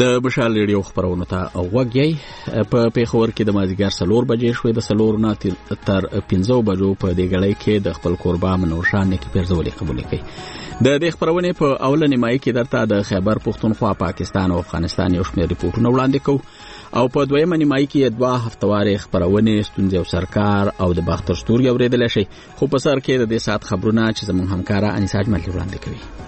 د مشال ریډیو خبرونو ته غوږی په پیښور کې د مازیګر 4 بجې شوې د 4 نه تر 15 بجو په دې غړۍ کې د خپل قربا منوشان کې پیرزولې قبول کړي د دې خبرونه په اوله نیمایي کې درته د خیبر پختونخوا پاکستان او افغانستان یو شمېر ریپورتونه وړاندې کوو او په دویمه نیمایي کې 2 هفتوارې خبرونه ستونزې او سرکار او د باختر ستوري اوریدل شي خو په سر کې د دې سات خبرونه چې زموږ همکارا انیسا اجمل وړاندې کوي.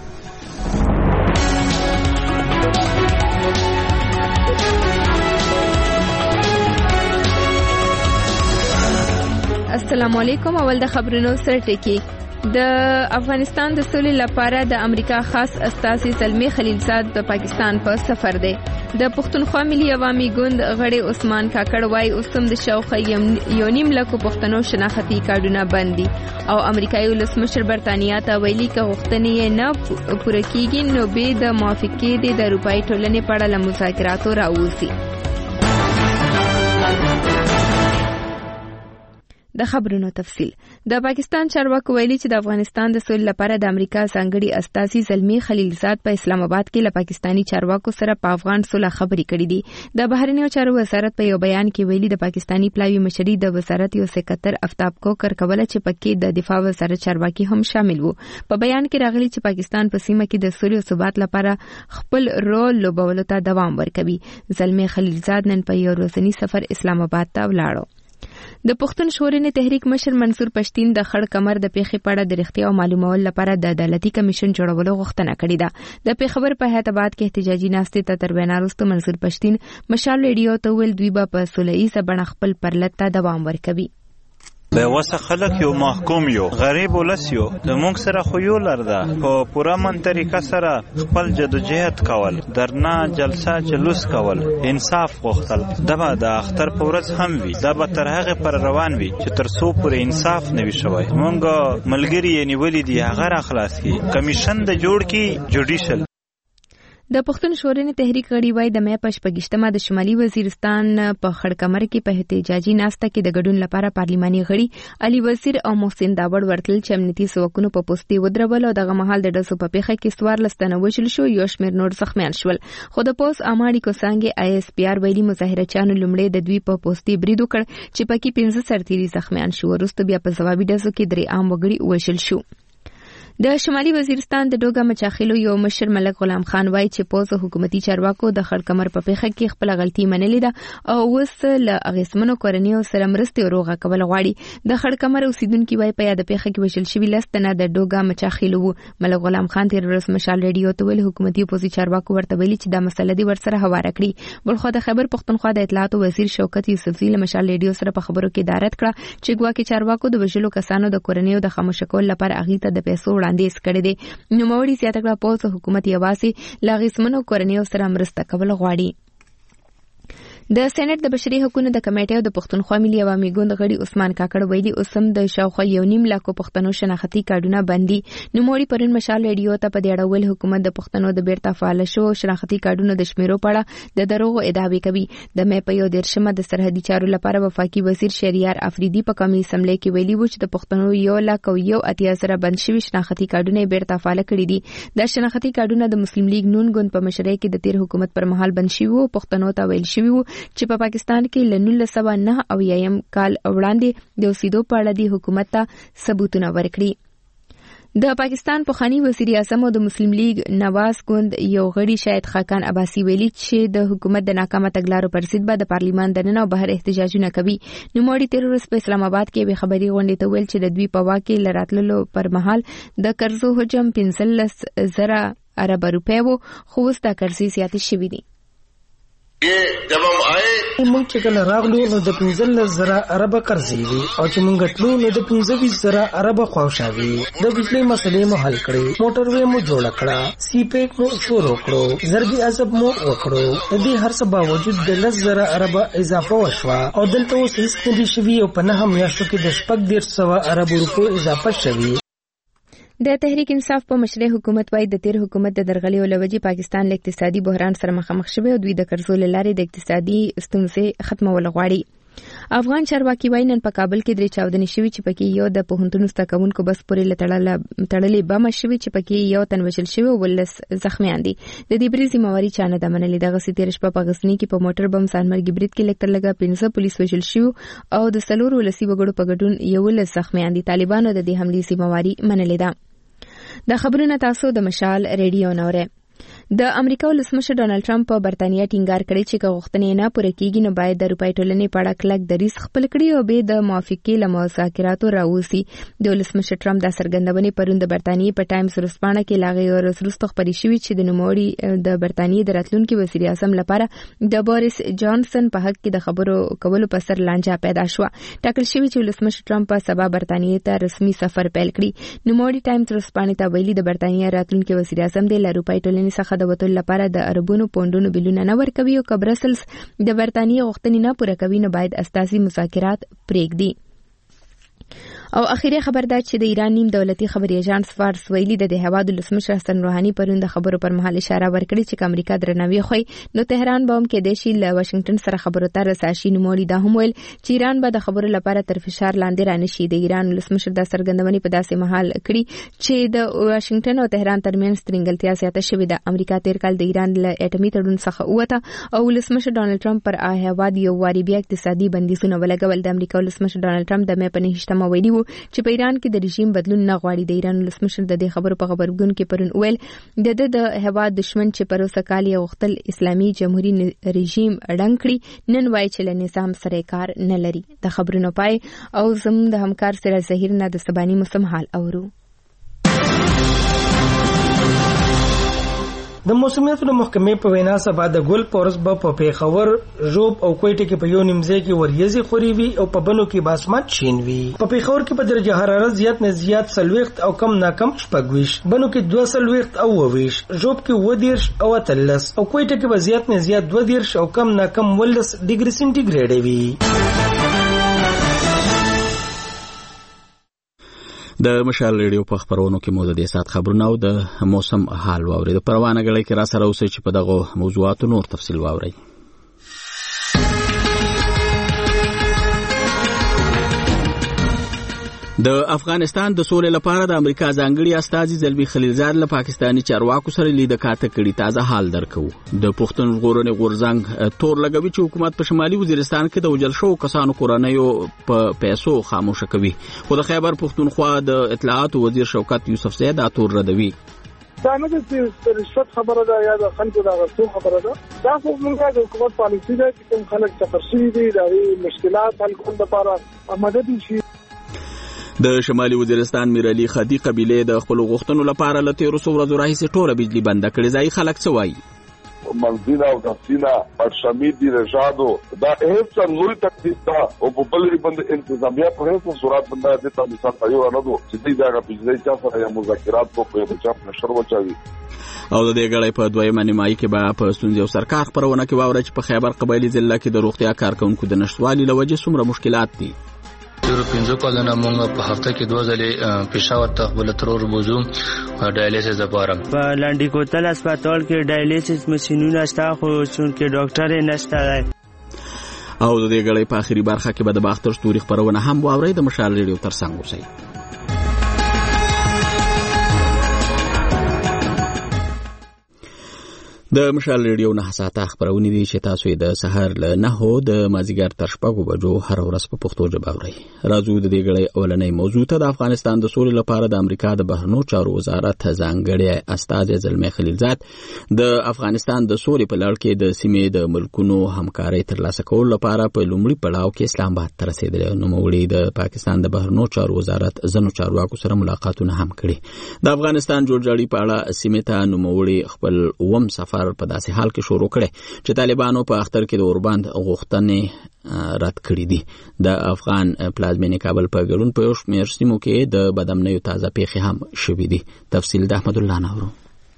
السلام علیکم. اول د خبرونو سره ټکی. د افغانستان د سولې لپاره د امریکا خاص استازي زلمی خلیلزاد د پاکستان په سفر دی. د پښتونخوا ملي عوامي ګوند غړي عثمان کاکړ وايي اوسم د شاوخوا 1.5 لک پښتنو شناختی کارډونه بند دي او امریکایي ولسمشر برتانیا ته ویلي چې غوښتنې نه پوره کیږي نو به د موافقې د اروپאי ټولنې په اړه مذاکراتو راوځي. د خبرونو تفصیل. د پاکستان چارواکو ویلي چې د افغانستان د سولې لپاره د امریکا ځانګړي استازي زلمی خلیلزاد په اسلام آباد کې له پاکستانی چارواکو سره په افغان صلح خبرې کړې دي. د بهرنیو چارو وزارت په یو بیان کې ویلي د پاکستانی پلاوی مشري د وزارت یو سکرټر افتاب کوکر کوله چې پکې د دفاع وزارت چارواکي هم شامل وو. په بیان کې راغلي چې پاکستان په سیمه کې د سولې او ثبات لپاره خپل رول لوبولو ته دوام ورکوي. زلمی خلیلزاد نن په یو ورځنی سفر اسلام آباد ته ولاړو. د پښتون ژغورنې تحریک مشر منصور پښتین د خړ کمر د پیښې په اړه د رښتیا او معلومولو لپاره د عدالتي کمیشن جوړولو غوښتنه کړې ده. د پیښور په حیات آباد کې احتجاجي ناستې ته تر وینا وروسته منصور پښتین مشال ریډیو ته ویل دوی به په سوله‌ییزه بڼه خپل پرلت ته دوام ورکوي. به واسه خلک یو محکوم یو غریب ولس یو د موږ سره خو یو لرده په پوره من طریقه سره خپل جدوجہد کول درنا جلسه جلوس کول انصاف غوښتل دبا د اختر په ورځ هم وي دبا تر هغه پر روان وي چې تر څو پر انصاف نه وي شوی موږ ملګری یې نیولې دي هغه را خلاص کی کمیشن د جوړ کی جوډیشل. د پښتون ژغورنې تحریک غړي وای د مې په 28مه د شمالي وزیرستان په خړکمر کې په احتجاجي ناسته کې د ګډون لپاره پارلماني غړي علي وزیر او محسن داوړ ورتل چې امنیتي ځواکونو په پوستي ودرول او دغه مهال د ډزو په پیښه کې 14 تنه وژل شو یو شمېر نور زخمیان شول. خو د پوس اماړي کو څنګه آی اس پی آر ویلي مظاهرچیانو لومړی د دوی په پوستي برید وکړ چې پکې 15 سرتیري زخمیان شو. وروسته بیا په ځوابي ډزو کې 3 عام وګړي وژل شو. د شمالي وزیرستان د ډوګا مچاخیلو یو مشر ملک غلام خان وای چې پوز حکومتي چارواکو د خړکمر په پیښه کې خپل غلطي منلې ده او اوس له اغیسمنو کورنیو سره مرستې وروغه کول غواړي. د خړکمر اوسیدونکو وای په یاد پیښه کې وشل شوی لستنه د ډوګا مچاخیلو ملک غلام خان تیر ورځ مشال ریډیو ته ویل حکومتي پوزي چارواکو ورته ویلي چې دا مسله دی ورسره هواره کړي. بلخو د خبر پښتونخوا د اطلاعات وزیر شوکت یوسفزی له مشال ریډیو سره په خبرو کې دارت کړه چې ګواکې چارواکو د وژلو کسانو د کورنیو د خاموش کول لپاره اغیته د پیسو وړاندیز کړی دی. نوموړي زیاته کړه پوز حکومت یوازې لاغیسمنو کورنیو سره مرسته کول غواړي. د سېنات د بشري حقوقو د کمیټې او د پښتونخوا ملي عوامي ګوند غړي عثمان کاکړ ویلي اوسم د شاوخوا 1.5 لک پښتنو شناختی کارډونه بندي. نوموړي پرون مشال ریډیو ته په دې اړه ویل حکومت د پښتنو د بیرته فعال شو شناختی کارډونو د شمیرو په اړه د دروغو ادعاوې کوي. د مې په یو دیرشمه د سرحدي چارو لپاره وفاقي وزیر شهریار افریدي په قومي اسمبلی کې ویلي و چې د پښتنو 1,01,000 بند شوي شناختی کارډونه بیرته فعال کړي دي. د شناختی کارډونه د مسلم لیگ نون ګوند په مشرۍ کې د تیر حکومت پر مهال بند شوي وو. پښتنو ته ویل شوي وو چې په پاکستان کې ل 1909 کال وړاندې د اوسېدو په اړه د حکومت ته ثبوتونه ورکړي. د پاکستان پخوانی وزیر اعظم او د مسلم لیگ نواز ګوند یو غړي شاهد خاکان عباسي ویلي چې د حکومت د ناکامه تګلارو پر ضد به د پارلیمان دننه او بهر احتجاجونه کوي. نوموړي تیر ورځ په اسلام آباد کې به خبري غونډې ته ویل چې د دوی په واک کې لراتللو پر مهال د قرضو حجم 15,000 ارب روپۍ وو خو اوس دا قرضې زیاتې شوي دي. جب هم آئے موږ چې کله راغلو نو د 15,000 ارب قرضې وي او چې موږ تلو نو د 25,000 ارب خواوشاوي. د بجلی مسلې مو حل کړې موټر وې مو جوړ کړه سی پیک مو شروع کړو ضربي عصب مو وکړو. د دې هر څه باوجود د 10,000 ارب اضافه وشوه او دلته اوس هیڅ نه دي شوي او په 9 میاشتو کې د 1,500 ارب روپو اضافه شوي. د تحریک انصاف په مشرۍ حکومت وايي د تیر حکومت د درغلۍ لوجې پاکستان له اقتصادي بحران سره مخامخ شوی او دوی د قرضو لارې د اقتصادي ستونزې ختمول غواړي. افغان چارواکي وايي نن په کابل کې درې چاودنې شوې چې پکې یو د پوهنتون زده کوونکو بس پورې تړلې بم شوې چې پکې یو تن وژل شوی او ولس زخمیان دي. د دې بری ذمہواری چانه د منلې دغه سیتیر شپه په غزنی کې په موټر بم سانمرګ برید کې لکتر لګا 15 پولیس وژل شو او د سلور ولسی وګړو په ګډون یو ولس زخمیان دي. طالبانو د دې حملې ذمہواری منلې ده. د خبرونه تاسو د مشال ریډیو نوره. د امریکا ولسمشر ډونالد ټرمپ په برتانیا ټینګار کړی چې غوښتنې نه پوره کیږي نو باید د روپای ټولنې په اړه کلک دریځ خپل کړي او به د موافقې له مذاکراتو راوځي. د ولسمشر ټرمپ د څرګندونې پرون د برتانیې په ټایمز ورځپاڼه کې لاغې ورسره خبرې شوې چې د نوموړي د برتانیې د راتلونکي وزیر اعظم لپاره د بوریس جانسن په حق کې د خبرو کولو په سر لانجه پیدا شو. ټاکل شوی چې ولسمشر ټرمپ په سبا برتانیې ته رسمي سفر پیل کړي. نوموړي ټایمز ورځپاڼې ته ویلي د برتانیې راتلونکي وزیر اعظم د روپای ټولنې څخه د وټول لپاره د اربونو پوندونو بلونه نه ورکوي او برسلز د برتانیې غوښتنې نه پوره کوي نو باید اساسي مذاکرات پرېږدي. او اخیری خبر دا چې د ایران نیم دولتي خبري ایجنس فارس ویلي د هواد ولسمشر حسن روحاني پرون د خبرو پر مهال اشاره ورکړي چې امریکا درناوی خوي نو تهران به هم کې د شي له واشنگټن سره خبرو ته رساشي. نوموړي دا هم ویل چې ایران به د خبرو لپاره تر فشار لاندې رانشي. د ایران ولسمشر د سرګندونې په داسې مهال کړي چې د واشنگټن او تهران ترمنځ ترنګلتیا زیاته شوې ده. امریکا تیر کال د ایران له اټومي تړون څخه ووته او ولسمشر ډونالد ټرمپ پر هواد یو واری بیا اقتصادي بندیزونه ولګول. د امریکا ولسمشر ډونالد ټرمپ د مې په 9 ویلي وو چې په ایران کې د رژیم بدلون نه غواړي. د ایران ولسمشر د دې خبرو په خبرګون کې پرون ویل د هواد دشمن چې پر اوسه کال یې غوښتل اسلامي جمهوریت رژیم ړنګ کړي نن وایي چې له نظام سره کار نه لري. د خبرونو پای او زموږ د همکار سره زهیر نه د سباني موسم حال اورو. د موسمیاتو د محکمې په وینا سبا د ګل پورس په پیښور ژوب او کوټه کې په یو نیمځای کې وریځي خوري وي او په بنو کې باسمت شین وي. په پیښور کې په درجه حرارت زیات نه زیات 40 او کم نه کم 26، بنو کې 240 او 20، ژوب کې 10 او 13 او کوټه کې په زیات نه زیات 20 او کم نه کم 10 ډیګري سنټیګریډ وي. د مشال ریډیو په خبرونو کې مو د دې سات خبرونه او د موسم حال واوري. د پروانه غړي کې را سره اوسئ چې په دغه موضوعاتو نور تفصیل واورئ. د افغانستان د سولې لپاره د امریکا ځانګړي استازي زلمی خلیلزاد له پاکستاني چارواکو سره لیدل کاته کړي. تازه حال درکو د پښتون ژغورنې غورځنګ تور لګوي چې حکومت په شمالي وزیرستان کې د وجل شو کسانو کورنیو په پیسو خاموشه کوي. خو د خیبر پښتونخوا د اطلاعات وزیر شوکت یوسف زید دا تور ردوي. دا نه د رشوت خبره ده یا د خلکو د غصب خبره ده. دا خو موږ د حکومت پالیسي ده چې کوم خلک تفرشي دي د مشکلات حل کول لپاره مدد شي. د شمالي وزیرستان میرعلی خدی قبیله د خپل غوښتنو لپاره له 13 ورځې راهیسې ټوله بجلی بند کړې. ځای خلک څه وایي؟ منځینه او دسینه پرشمی دی رشادو دا هیڅ څنګه تکلیف دا او په بلې باندې انتظامیه په هیڅ صورت باندې د تاسو سره یو نه دو چې دا بجلی چا سره یا مذاکرات کو په بچاپ نشر وچاوي. او د دې غړې په دویمه نیمایي کې به په ستونزې او سرکار خبرونه کې واوري چې په خیبر قبایلی ضلع کې د روغتیا کارکونکو د نشټوالي لوجه څومره مشکلات دي. یورو 15 کلونه مونږ په هفته کې 2 ځلې پېښور ته خپل ترور بوزو ډایلیسس لپاره. په لاندې کوتل هسپتال کې ډایلیسس ماشينونه شته خو چې ډاکټر یې نشته دی. او د دې غړې په اخیری برخه کې به د باختر ستوري خبرونه هم واوري. د مشال ریډیو ترڅنګ اوسئ. د مشال ریډیو نه ساعته خبرونه دي چې تاسو یې د سحر له 9 د مازیګر تر 6 بجو هر ورځ په پښتو ژبه اورئ. راځو د دې غړې اولنۍ موضوع ته. د افغانستان د سولې لپاره د امریکا د بهرنیو چارو وزارت ځانګړي استازي زلمی خلیلزاد د افغانستان د سولې په لړ کې د سیمې د ملکونو همکاري ترلاسه کولو لپاره په لومړي پړاو کې اسلام آباد ته رسیدلی. نوموړي د پاکستان د بهرنیو چارو وزارت ځینو چارواکو سره ملاقاتونه هم کړي. د افغانستان جوړجاړي په اړه سیمې ته نوموړي خپل وم سفر په داسې حال کې شروع کړي چې طالبانو په اختر کې د اوربند غوښتنې رد کړې دي. د افغان پلازمینې کابل په ګډون په یو شمېر سیمو کې د بدامنیو تازه پیښې هم شوې دي. تفصیل د احمد الله نورو.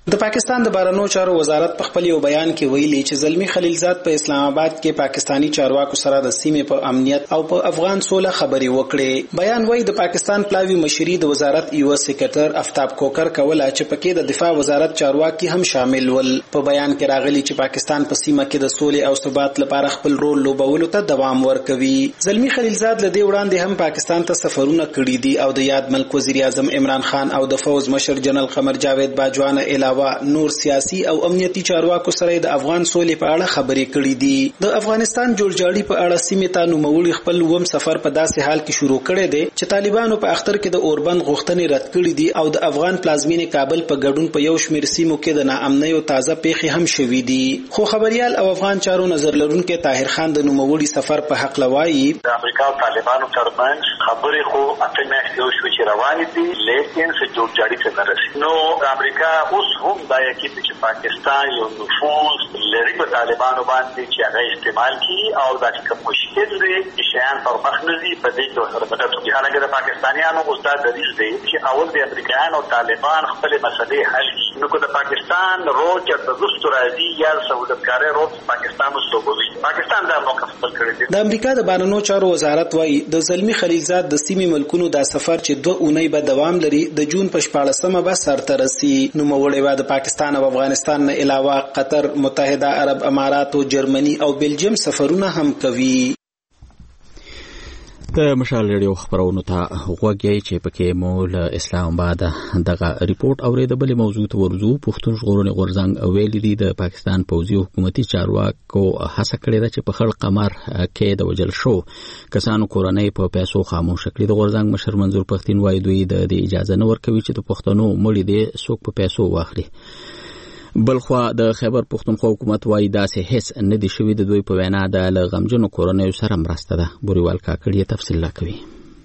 د پاکستان د بهرنیو چارو وزارت په خپل یو بیان کې ویلي چې زلمی خلیلزاد په اسلام آباد کې پاکستانی چارواکو سره د سیمې په امنیت او په افغان سوله خبري وکړي. بیان وايي د پاکستان پلاوی مشري د وزارت یو سکرټر افتاب کوکر کوله چې پکې د دفاع وزارت چارواکي هم شامل ول. په بیان کې راغلي چې پاکستان په سیمه کې د سولې او ثبات لپاره خپل رول لوبولو ته دوام ورکوي. زلمی خلیلزاد له دې وړاندې هم پاکستان ته سفرونه کړي دي او د یاد ملک وزیر اعظم عمران خان او د فوز مشر جنرال قمر جاوید باجوان علاوه نور سیاسي او امنیتي چارواکو سره د افغان سولې په اړه خبرې کړې دي. د افغانستان جوړجاړي په اړه سیمې ته نوموړي خپل ووم سفر په داسې حال کې شروع کړی دی چې طالبانو په اختر کې د اوربند غوښتنې رد کړې دي او د افغان پلازمینې کابل په ګډون په یو شمېر سیمو کې د ناامنۍ او تازه پیښې هم شوې دي. خو خبريال او افغان چارو نظر لرونکي طاهر خان د نوموړي سفر په حق لوایي د امریکا او طالبانو ترمنځ خبرې خو اته میاشتې شوې چې روانې دي لیکن څه جوړجاړي څه نه رسي. نو امریکا اوس هم دا یقین چې پاکستان یو نفوذ لري په طالبانو باندې چې هغه استعمال کړي او دا چې کوم مشکل دی چې شیان پر مخ نه ځي په دې کې سره مدد کوي. حالانکه د پاکستانیانو اوس دا دریځ دی چې اول د امریکایانو او طالبان خپل مسلې حل کړي. نو که د پاکستان روچ د دستور راځي یا سعودتکاري روچ پاکستان مستوبوي پاکستان دا موقف خپل کړی دی. د امریکا د بهرنیو چارو وزارت وايي د زلمی خلیلزاد د سیمې ملکونو دا سفر چې 2 اونۍ به دوام لري د جون په 14مه به سرته رسي. نو موړې د پاکستان او افغانستان نه علاوه قطر، متحده عرب امارات او جرمني او بلجیم سفرونه هم کوي. د مشال ریډیو خبرونو ته غوږی چې پکې مو له اسلام آباد دغه ریپورت اوریدلې موضوع ته ورزو. پښتون ژغورنې غورځنګ ویلي دي د پاکستان پوځي حکومتي چارواکو هڅه کړې ده چې په خړ قمر کې د وجل شو کسانو کورنۍ په پیسو خاموش کړي. د غورځنګ مشر منظور پښتين وایي دوی د اجازه نه ورکوي چې د پښتنو مړي دي څوک په پیسو واخلي. بلخوا د خیبر پښتونخوا حکومت وایي داسې هیڅ نه دي شوي. د دوی په وینا د غمجنو کورنیو سره مرسته ده. بوریوال کاکړي تفصیل لا کوي.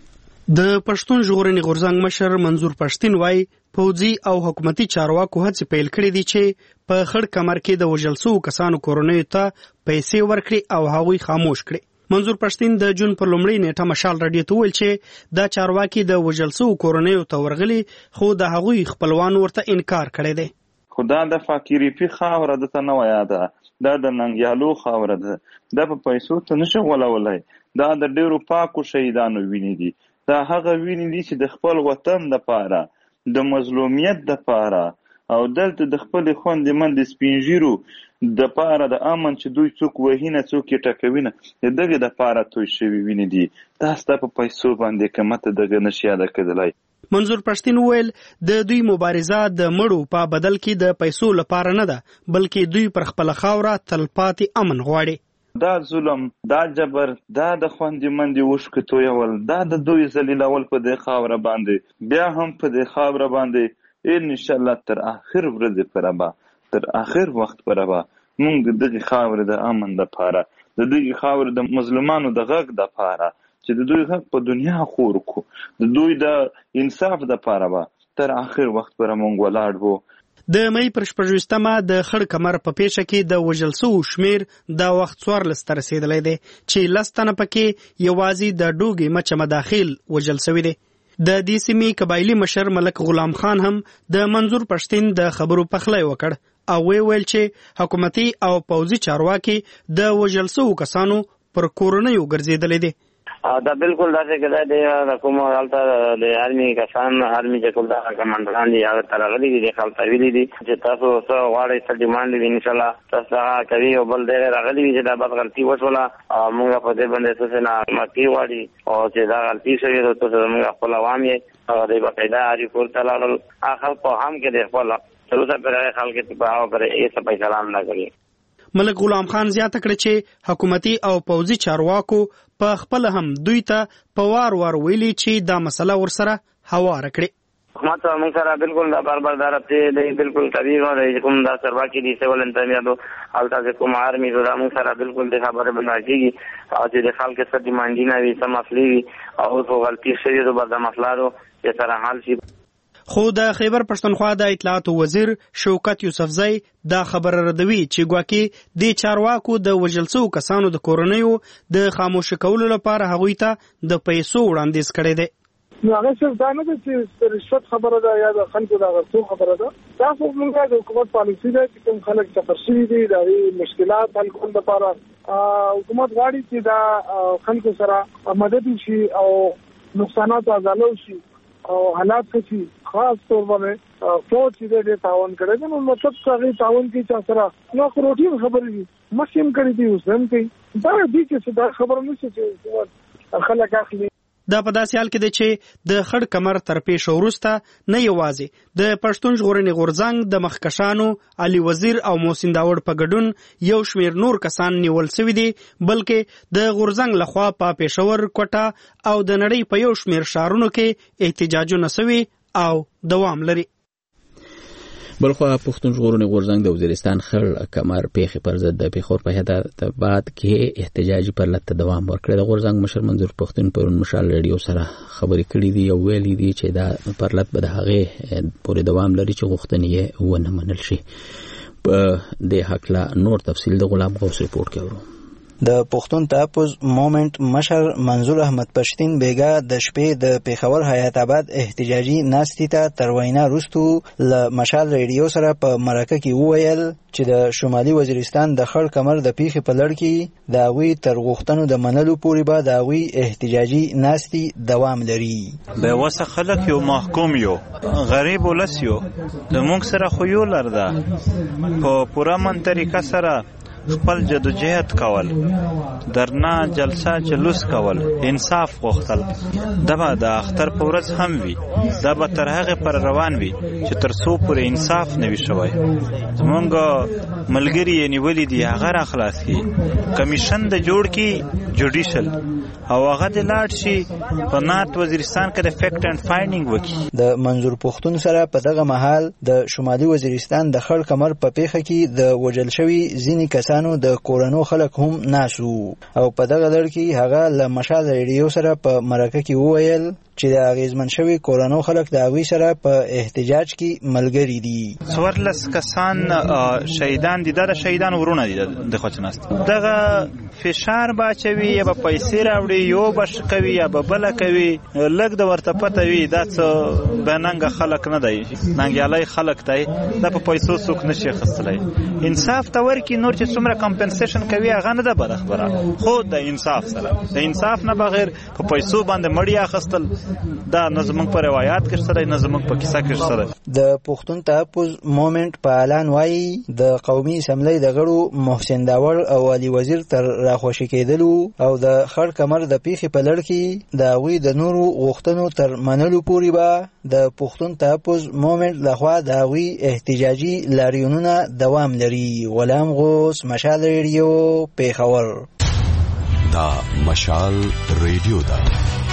د پښتون ژغورنې غورځنګ مشر منظور پښتين وایي پوځي او حکومتي چارواکو هڅې پیل کړې دي چې په خړ کمر کې د وژل شوو کسانو کورنیو ته پیسې ورکړي او هغوی خاموش کړي. منظور پښتين د جون پر لومړۍ نیټه مشال رادیو ته ویل چې دا چارواکي د وژل شوو کورنیو ته ورغلي خو د هغوی خپلوان ورته انکار کړی دی. خدا د فقيري په خاور د تنو یاده دا د ننګیالو خاور ده د په پیسو ته نشو ولولای. دا د ډیرو پاکو شهیدانو ویني دي. دا هغه ویني دي چې د خپل وطن د پاره د مظلومیت د پاره او دلته د خپل خوندې مند سپینجیرو د پاره د امن چې دوی څوک وهینه څوک ټکوینه دغه د پاره توي شوی ویني دي. دا ست په پیسو باندې قیمت دغه نشیاده کېدلای. منظور پښتين ویل د دوی مبارزه د مړو په بدل کې د پیسو لپاره نه ده بلکې دوی پر خپل خاوره تلپاتې امن غواړي. دا ظلم، دا جبر، دا د خوندې مندي وشکتو یول، دا د دوی ذلیلول په دې خاوره باندې بیا هم په دې خاوره باندې ان شاء الله تر اخر ورځې پربا تر اخر وخت پربا موږ دغه خاوره د امن د پاره د دغه خاوره د مظلومانو د غږ د پاره چې د دوی حق په دنیا خور کو د دوی د انصاف د پاره به تر اخر وخت پر مونږ ولاړ وو. د مې پر 14مه د خړ کمر په پیښه کې د وژل شوو شمیر د وخت 14 ته رسیدلی دی چې لستنه پکې یوازې د ډوګي مچ مداخل وژل شوی دی. د دې سیمې قبایلی مشر ملک غلام خان هم د منظور پښتين د خبرو پخلی وکړ او ویل چې حکومتي او پوځي چارواکي د وژل شوو کسانو پر کورنیو ګرځیدلې دي. دا بالکل داسې کېدای دی د کومو هلته د آرمي کسان آرمي چې ټول دغه کمانډران دي هغه ته راغلي دي هلته ویلي دي چې تاسو څه غواړئ څه ډیمانډ وي انشاءالله تاسو هغه کوي او بل دی راغلي وي چې دا بد غلطي وشوله موږ په دې باندې څه نه معافي غواړي او چې دا غلطي شوې ده تاسو موږ خپل عوام یې او دوی باقاعده ریپورټ ته لاړل هغه خلک هم کې د خپل څلور پرې خلک ته په هغه پرې یې څه پیسې لام نه کوي. ملک غلام خان زیاته کړه چې حکومتي او پوځي چارواکو په خپل هم دوی ته په وار وار ویلي چې دا مسله ورسره هواره کړي. حکومت موږ سره بالکل دا بار دا رابطې دی بالکل طبیعي دی کوم دا چارواکي دي سیول انتظامیاتو هلته کوم آرمي دا موږ سره بالکل د خبره باندې کېږي او چې د خلکو څه ډیمانډ نه وي څه مسلې وي او څه غلطي شوي ده به دا مسله چې سره حل شي. خو د خیبر پښتونخوا د اطلاعاتو وزیر شوکت یوسفزئی دا خبر ردوي چې ګواکې د چارواکو د وژل شوو کسانو د کورنیو د خاموش کولو لپاره هغوی ته د پیسو وړاندیز کړی دی. نو هغه څه دا نه چې رشوت خبره ده یا د خلکو د غصو خبره ده. دا خو موږ د حکومت پالیسي ده چې کوم خلک چپرشي دي د مشکلات حل کول لپاره حکومت غواړي چې دا خلکو سره مدد شي او نقصانات ازالو شي او حالات کې خاص طور باندې فوج دې تعاون کړي. نو مطلب څنګه تعاون کې چې سره نو روټین خبرې دي مخیم کړی دي اوس هم کوي دا دې چې دا خبره نشي چې خلک اخلي. دا په داسې حال کې دی چې د خړ کمر تر پیښ وروسته نه یوازې د پښتون ژغورنې غورځنګ د مخکشانو علي وزیر او محسن داوړ په ګډون یو شمېر نور کسان نیول شوي دي، بلکې د غورځنګ لخوا په پېښور، کوټه او د نړۍ په یو شمېر ښارونو کې احتجاجونه شوي او دوام لري. بلخوا پښتون ژغورنې غورځنګ د وزیرستان خړ کمر پیښې پر ضد د پېښور په هیدرآباد کې احتجاجي پرلت دوام ورکړی. د غورځنګ مشر منظور پښتون پرون مشال ریډیو سره خبرې کړې دي او ویلي دي چې دا پرلت به د هغې پورې دوام لري چې غوښتنې یې ونه منل شي. په دې هکله نور تفصیل د غلام غوث ریپورټ کې اورو. د پښتون تحفظ مومنت مشر منظور احمد پښتین بیګا د شپې د پیښور حیات آباد احتجاجي ناستې ته تر وینا وروستو له مشال ریډیو سره په مرکه کې وویل چې د شمالي وزیرستان د خړ کمر د پیښې په لړ کې د هغوی تر غوښتنو د منلو پورې به د هغوی احتجاجي ناستې دوام لري. بېوسه خلک یو محکوم یو غریب ولس یو د موږ سره خو یو لار ده په پوره من طریقه سره خپل جدوجہد کول، درنا جلسه جلوس کول، انصاف غوښتل. دا به د اختر په ورځ هم وي، دا به تر هغه پر روان وي چې تر څو پورې انصاف نه وي شوی. زمونږ ملګري یې نیولي دي هغه را خلاص کړي، کمیشن د جوړ کړي جوډیشل او هغه د لاړ شي په نارت وزیرستان کې د فیکټ اینڈ فایندینګ وکړي. د منظور پښتون سره په دغه مهال د شمالي وزیرستان د خړ کمر په پیښه کې د وژل شوي ځینې کسانو د کورنو خلک هم ناسو او په دغه لړ کې هغه له مشال ریډیو سره په مرکه کې وویل چې د اغیزمن شوي کورنو خلک د هغوی سره په احتجاج کې ملګري دي. 14 کسان شهیدان دي، دا د شهیدانو ورونه دي د خوچناست. دغه فشار باچوي یا به پیسې راوړي یو بش کوي یا به بله کوي، لږ د ورته پته وي دا څه بننګه خلک نه دی، ننګیالی خلک دی، دا په پیسو څوک نشي اخیستلی. انصاف ته ورکړي، نور چې څومره کمپنسیشن کوي هغه نه ده بده خبره، خو د انصاف سره د انصاف نه بغیر په پیسو باندې مړی اخیستل دا نه زموږ په روایات کې شته، نه زموږ په کیسه کې شته. د پښتون تحفظ مومنت په اعلان وایي د قومي اسمبلی د غړو محسن داوړ او علي وزیر تر راخوشي کېدلو او د خړ کمر د پیښې په لړ کې د هغوی د نورو غوښتنو تر منلو پورې به د پښتون تحفظ مومنت لخوا د هغوی احتجاجي لاریونونه دوام لري. غلام غوث، مشال ریډیو، پیښور. دا مشال ریډیو ده.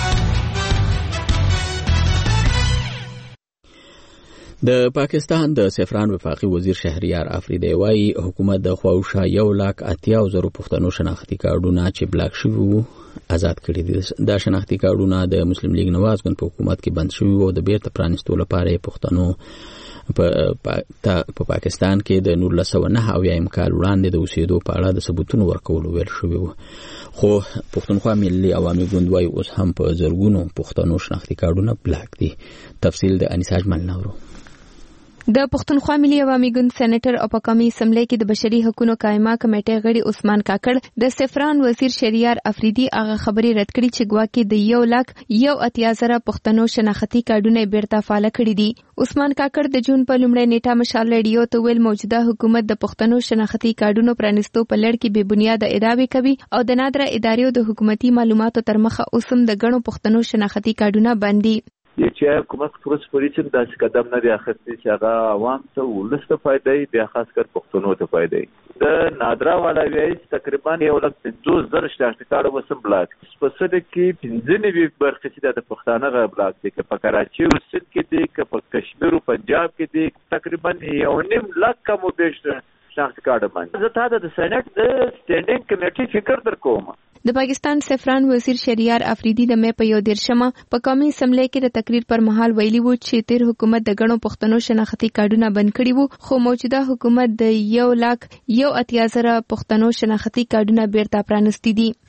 د پاکستان د سفران وفاقي وزیر شهریار افریدی وایي حکومت د خواوشا 1,80,000 پښتنو شناختی کارډونه چې بلاک شوي وو آزاد کړي دي. دا شناختی کارډونه د مسلم لیگ نواز ګوند په حکومت کې بند شوي وو. د بیرته پرانیستو لپاره پښتنو په پاکستان کې د 1990 کال وړاندې د اوسېدو په اړه د ثبوتونو ورکولو ویل شوي وو، خو پښتونخوا ملي عوامي ګوند وایي اوس هم په زرګونو پښتنو شناختی کارډونه بلاک دي. تفصیل د انیسا اجمل نورو. د پښتونخوا ملي عوامي ګوند سېنیټر او په قومي اسمبلی کې د بشري حقوقو قائمه کمیټې غړي عثمان کاکړ د سفران وزیر شهریار افریدي هغه خبرې رد کړې چې ګواکې د 1,80,000 پښتنو شناختی کارډونه بیرته فعال کړي دي. عثمان کاکړ د جون په لومړۍ نیټه مشال ریډیو ته ویل موجوده حکومت د پښتنو شناختی کارډونو پرانیستو په لړ کې بې بنیاده ادعاوې کوي او د نادره ادارو د حکومتي معلوماتو تر مخه اوسم د غنو پښتنو شناختی کارډونه باندې چې حکومت خپل پولیسو داسې قدم نه دی اخیستی چې هغه عوام ته ولس ته فایده وي، بیا خاص کر پښتنو ته فایده وي. د نادرا والا وایي تقریبا 1,50,000 شناختی کارډ وسم بلاک سپیسیفیک کې 95 برخې چې د پښتانه غ بلاک دي، که په کراچي او سند کې دي، که په کشمیر او پنجاب کې دي، تقریبا 1.5 لک کم بیش شناختی کارډ باندې. زه تا د سېنات د سټینډینګ کمیټې فکر در کوم. د پاکستان سفران وزیر شهریار افریدي د مې په 13 په قومي اسمبلی کې د تقریر پر مهال ویلي وو چې تیر حکومت د غنو پښتنو شناختی کارډونه بند کړي وو، خو موجوده حکومت د 1,80,000 پښتنو شناختی کارډونه بیرته پرانستی دي.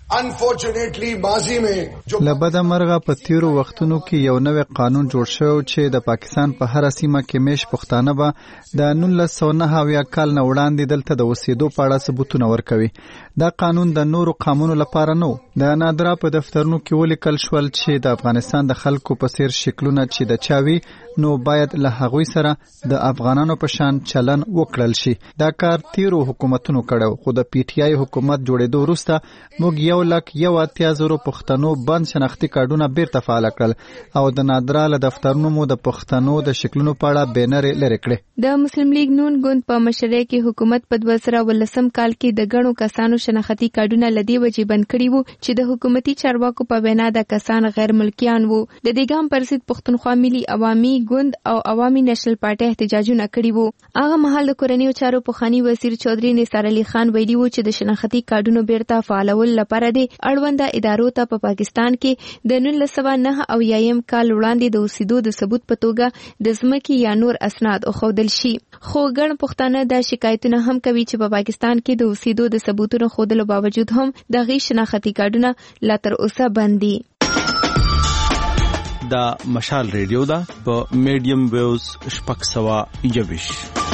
Unfortunately ماضی میں لبد مرغه په تیرو وختونو کې یو نوې قانون جوړ شو چې د پاکستان په هر سیمه کې میش پښتانه به د 1909 کال نه وړاندې دلته د وسیدو په اړه ثبوتونه ورکوي. دا قانون د نورو قانونو لپاره نو د نادرا په دفترونو کې ولیکل شول چې د افغانستان د خلکو په څیر شکلونه چې د چاوي نو باید له هغوی سره د افغانانو په شان چلن وکړل شي. دا کار تیرو حکومتونو کړو خو د پی ټی آی حکومت جوړېدو وروسته موږ 1,80,000 پښتنو بند شناختی کارډونه بیرته فعال کړل او د نادرا له دفترونو مو د پښتنو د شکلونو په اړه بینر لري کړل. د مسلم لیگ نون ګوند په مشرۍ کې حکومت په 2019 کال کې د غنو کسانو شناختی کارډونه لدی وجې بند کړی وو چې د حکومتي چارواکو په بنا د کسان غیر ملکیان وو. د دیګام پرسید پښتونخوا ملي عوامي ګوند او عوامي نېشنل پارټي احتجاجونه کړي وو. هغه مهال د کورنیو چارو پخوانی وزیر چودري نثار علي خان ویلي وو چې د شناختی کارډونو بیرته فعالول لپاره د اړونده ادارو ته په پاکستان کې د 1909 کال وړاندې د اوسېدو د ثبوت په توګه د ځمکې یا نور اسناد ښودل شي. خو ګڼ پښتانه دا شکایتونه هم کوي چې په پاکستان کې د اوسېدو د ثبوتونو ښودلو باوجود هم د غي شناختی کارډونه لا تر اوسه بند دي. دا مشال ریډیو دا په میډیم ویوز 620.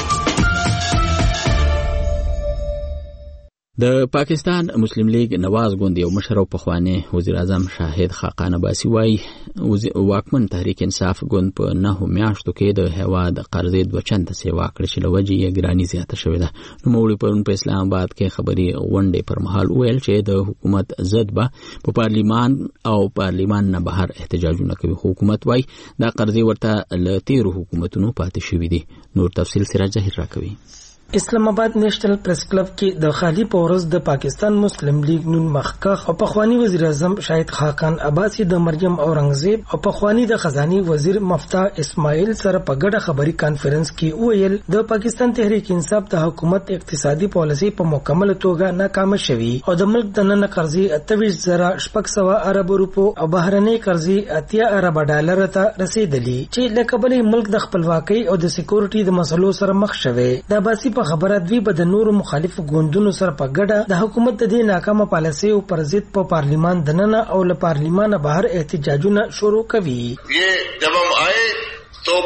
د پاکستان مسلم لیگ نواز ګوند یو مشر او پخوانی وزیر اعظم شاهد خاقان عباسی وایي واکمن تحریک انصاف ګوند په 9 میاشتو کې د هوا د قرضې 2 چنده سیوا کړې چې لوجې یې ګرانی زیاته شوې ده. نو مولوی پرون په اسلام آباد کې خبري غونډې پر مهال ویل چې د حکومت ضد به په پارلیمان او پارلیمان نه بهر احتجاجونه کوي. حکومت وایي دا قرضې ورته له تیرو حکومتونو پاتې شوې دي. نور تفصیل سراج ظاهر راکوي. اسلام آباد نیشنل پریس کلب کې د خالی پورز د پاکستان مسلم لیگ نون مخکخ او پخوانی وزیر اعظم شاهد خاقان عباسی د مریم اورنګزیب او پخوانی د خزاني وزیر مفتاح اسماعیل سره په ګډه خبري کانفرنس کې ویل د پاکستان تحریک انصاف د حکومت اقتصادي پالیسي په مکمل توګه ناکام شوی او د ملک د نن قرضې 28,600 ارب روپو او بهرنۍ قرضې 80 ارب ډالر ته رسیدلی چې له کبلې ملک د خپلواکۍ او د سکیورټي د مسلو سره مخ شوی. د عباسی په خبره دوی به د نورو مخالفو ګوندونو سره په ګډه د حکومت د دې ناکامه پالیسي او پر ضد په پارلیمان دننه او له پارلیمانه بهر احتجاجونه شروع کوي. یہ جب ہم آئے تو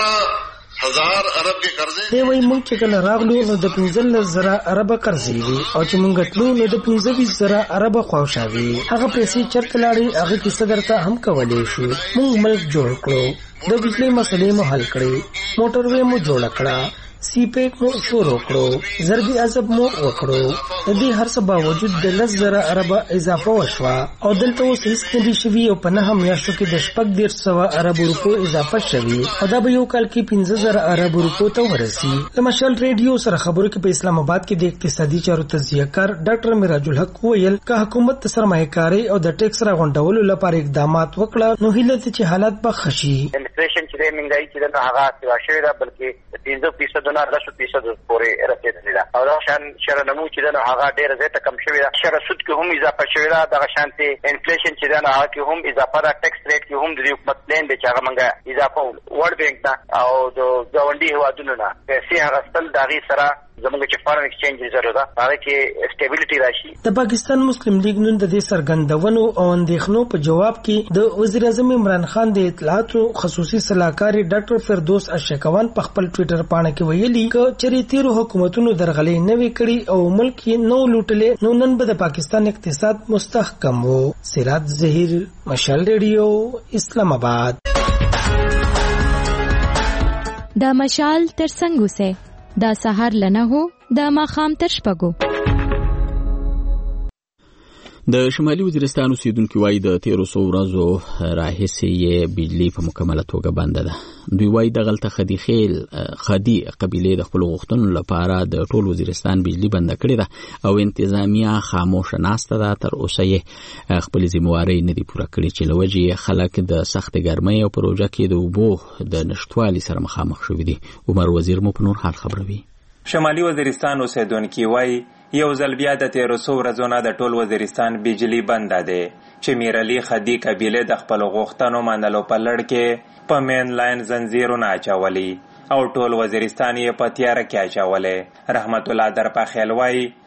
15,000 ارب کے قرضے دی وای موږ چې کله راغلو نو د 15,000 ارب قرضې وي او چې موږ تلو نو د 15,000 ارب خواوشاوي. هغه پیسې چرته لاړې هغه کیسه درته هم کولې شو. موږ ملک جوړ کړو، د بجلی مسلې مو حل کړې، موټر وې مو جوړ کړه، سی پیک مو شروع کړو، ضربي عذاب مو وکړو. د دې هر څه باوجود د 10,000 ارب اضافه وشوه او دلته اوس هیڅ نه دي شوي او په 9 میاشتو کې د 6,100 ارب روپو اضافه شوي او دا به یو کال کې 15,000 ارب روپو ته ورسي. د مشال ریډیو سره خبرو کې په اسلام آباد کې د اقتصادي چارو تجزیه‌کار ډاکټر میراج الحق ویل که حکومت د سرمایه‌کاري او د ټیکس راغونډولو لپاره اقدامات وکړه نو هیله ده چې حالات به ښه شي. انفلیشن چې د مهنګائی چې د هغه سیوا شوې ده بلکې 15% نه 10% پورې رسیدلې ده او دا شان شرنمو چې د هغه ډېر زیاته کم شوې ده. شر سود کې هم اضافه شوې ده. دغه شانتي انفلیشن چې د هغه کې هم اضافه ده. ټیکس ریټ کې هم د حکومت پلان دی چې هغه منګه اضافه ورلد بانک نه او د ګاونډي هیوادونو نه پیسې هغه ستل دغه سره زموږ چې فارن ایکسچینج ریزرو ده هغه کې سټیبلیټي راشي. د پاکستان مسلم لیگ نن د دې سرګندونو او اندېښنو په جواب کې د وزیر اعظم عمران خان د اطلاعاتو خصوصي صلاحکار ډاکټر فردوس اشکوان په خپل ټوئیټر پاڼه کې ویلي چې چېرې تیرو حکومتونو درغلې نه وی کړي او ملک یې نو لوټلې نو نن به د پاکستان اقتصاد مستحکم وو. سراج ظهیر، مشال ریډیو، اسلام آباد. دا مشال تر څنګه سه دا سحر لنه هو دا ماخام تر شپږو. د شمالي وزیرستان اوسیدونکو وایي د 1300 ورځو راهیسې یې بجلی په مکمله توګه بنده ده. دوی وایي دغلته خدي قبیلې د خپل غوښتنو لپاره د ټول وزیرستان بجلی بنده کړې ده او انتظامیه خاموشه ناسته ده. تر اوسه یې خپل ذمہواري نه دي پوره کړې چې لوجې خلک د سخت ګرمۍ او پروژه کې د اوبو د نشټوالي سره مخامخ شوي دي. عمر وزیر مو په نور حال خبروي. شمالي وزیرستان اوسیدونکي وایي یو ځل بیا د 1300 ورځو نه د ټول وزیرستان بجلی بنده دی چې میرعلي خدي قبیلې د خپل غوښتنو منلو په لړ کې په مین لاین زنځیرونه اچولي او ټول وزیرستان یې په تیاره کې اچولی. رحمت الله درپاخیل وایي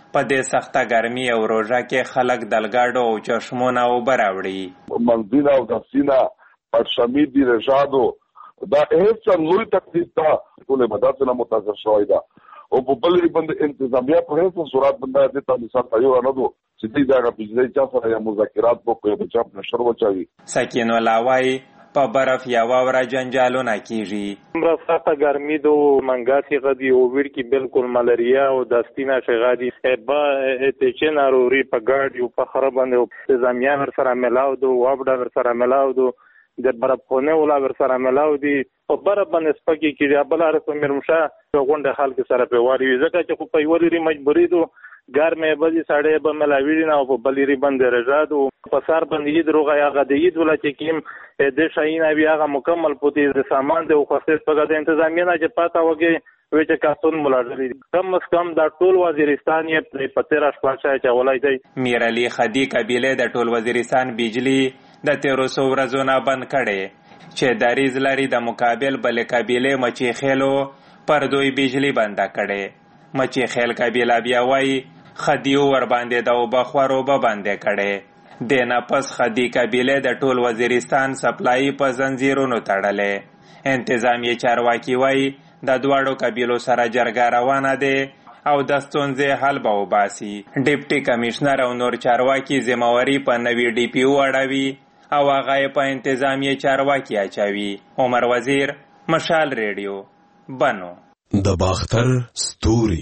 په دې سخته ګرمي او روژه کې خلک دلګاډو او چشمونه اوبه راوړي. منځونه او دسینا پرشمی دی رشادو دا هیڅ لوی تکلیف ته ټول مدرسې نه متاثر شوی دا او په بل بند انتظامیه په هیڅ صورت باندې د تاسو ته یو نه دو چې دې دا په ځای چا سره مذاکرات وکړي چې په نشر وچوي. سکین ولاوی په برف یا واوره جنجالونه کیږي. سخته ګرمي دو منګاسي غدي او ویر کې بالکل ملاریا او داستینا شغادي با ته ناروری په ګاډي او په خراب باندې انتظامیه ور سره ملاو دو وابډا ور سره ملاو دو د برپونه ولا ور سره ملاو دي په برب باندې سپکی کې بل ارسو مرمشه غونډه خلک سره په واري ځکه چې په ویلي مجبوری دو ګرمه بځي ساړې به ملاوی نه او په بلری باندې رجادو په سر باندې دروغه یا غدید ولا چې کیم د شاینه بیا هغه مکمل پوتې د سامان د خاصیت په د انتظامیه نه چې پاته وږي وچ کاسون ملاړي کم از کم د ټول وزیرستان یې په 13 شپه چولای دی. میر علي خدی قبیله د ټول وزیرستان بجلی د 1300 ورځو نه بند کړي چې دریز لري د مقابل بل قبیله مچی خېلو پر دوی بجلی بند کړي. مچی خېل قبیله بیا وای خدیو ور باندې د وبخورو به باندې کړي. د نفس خدی قبیله د ټول وزیرستان سپلای په زنجیرونو تړلې. انتظامی چارواکي وای د دواړو قبیلو سره جرګه روانه ده او د ستونزې حل به وباسي. ډیپټي کمشنر او نور چارواکي ذمہواری په نوي ډي پی او اړوي او هغه په انتظامی چارواکي اچوي. عمر وزیر، مشال ریډیو، بنو. د باختر ستوري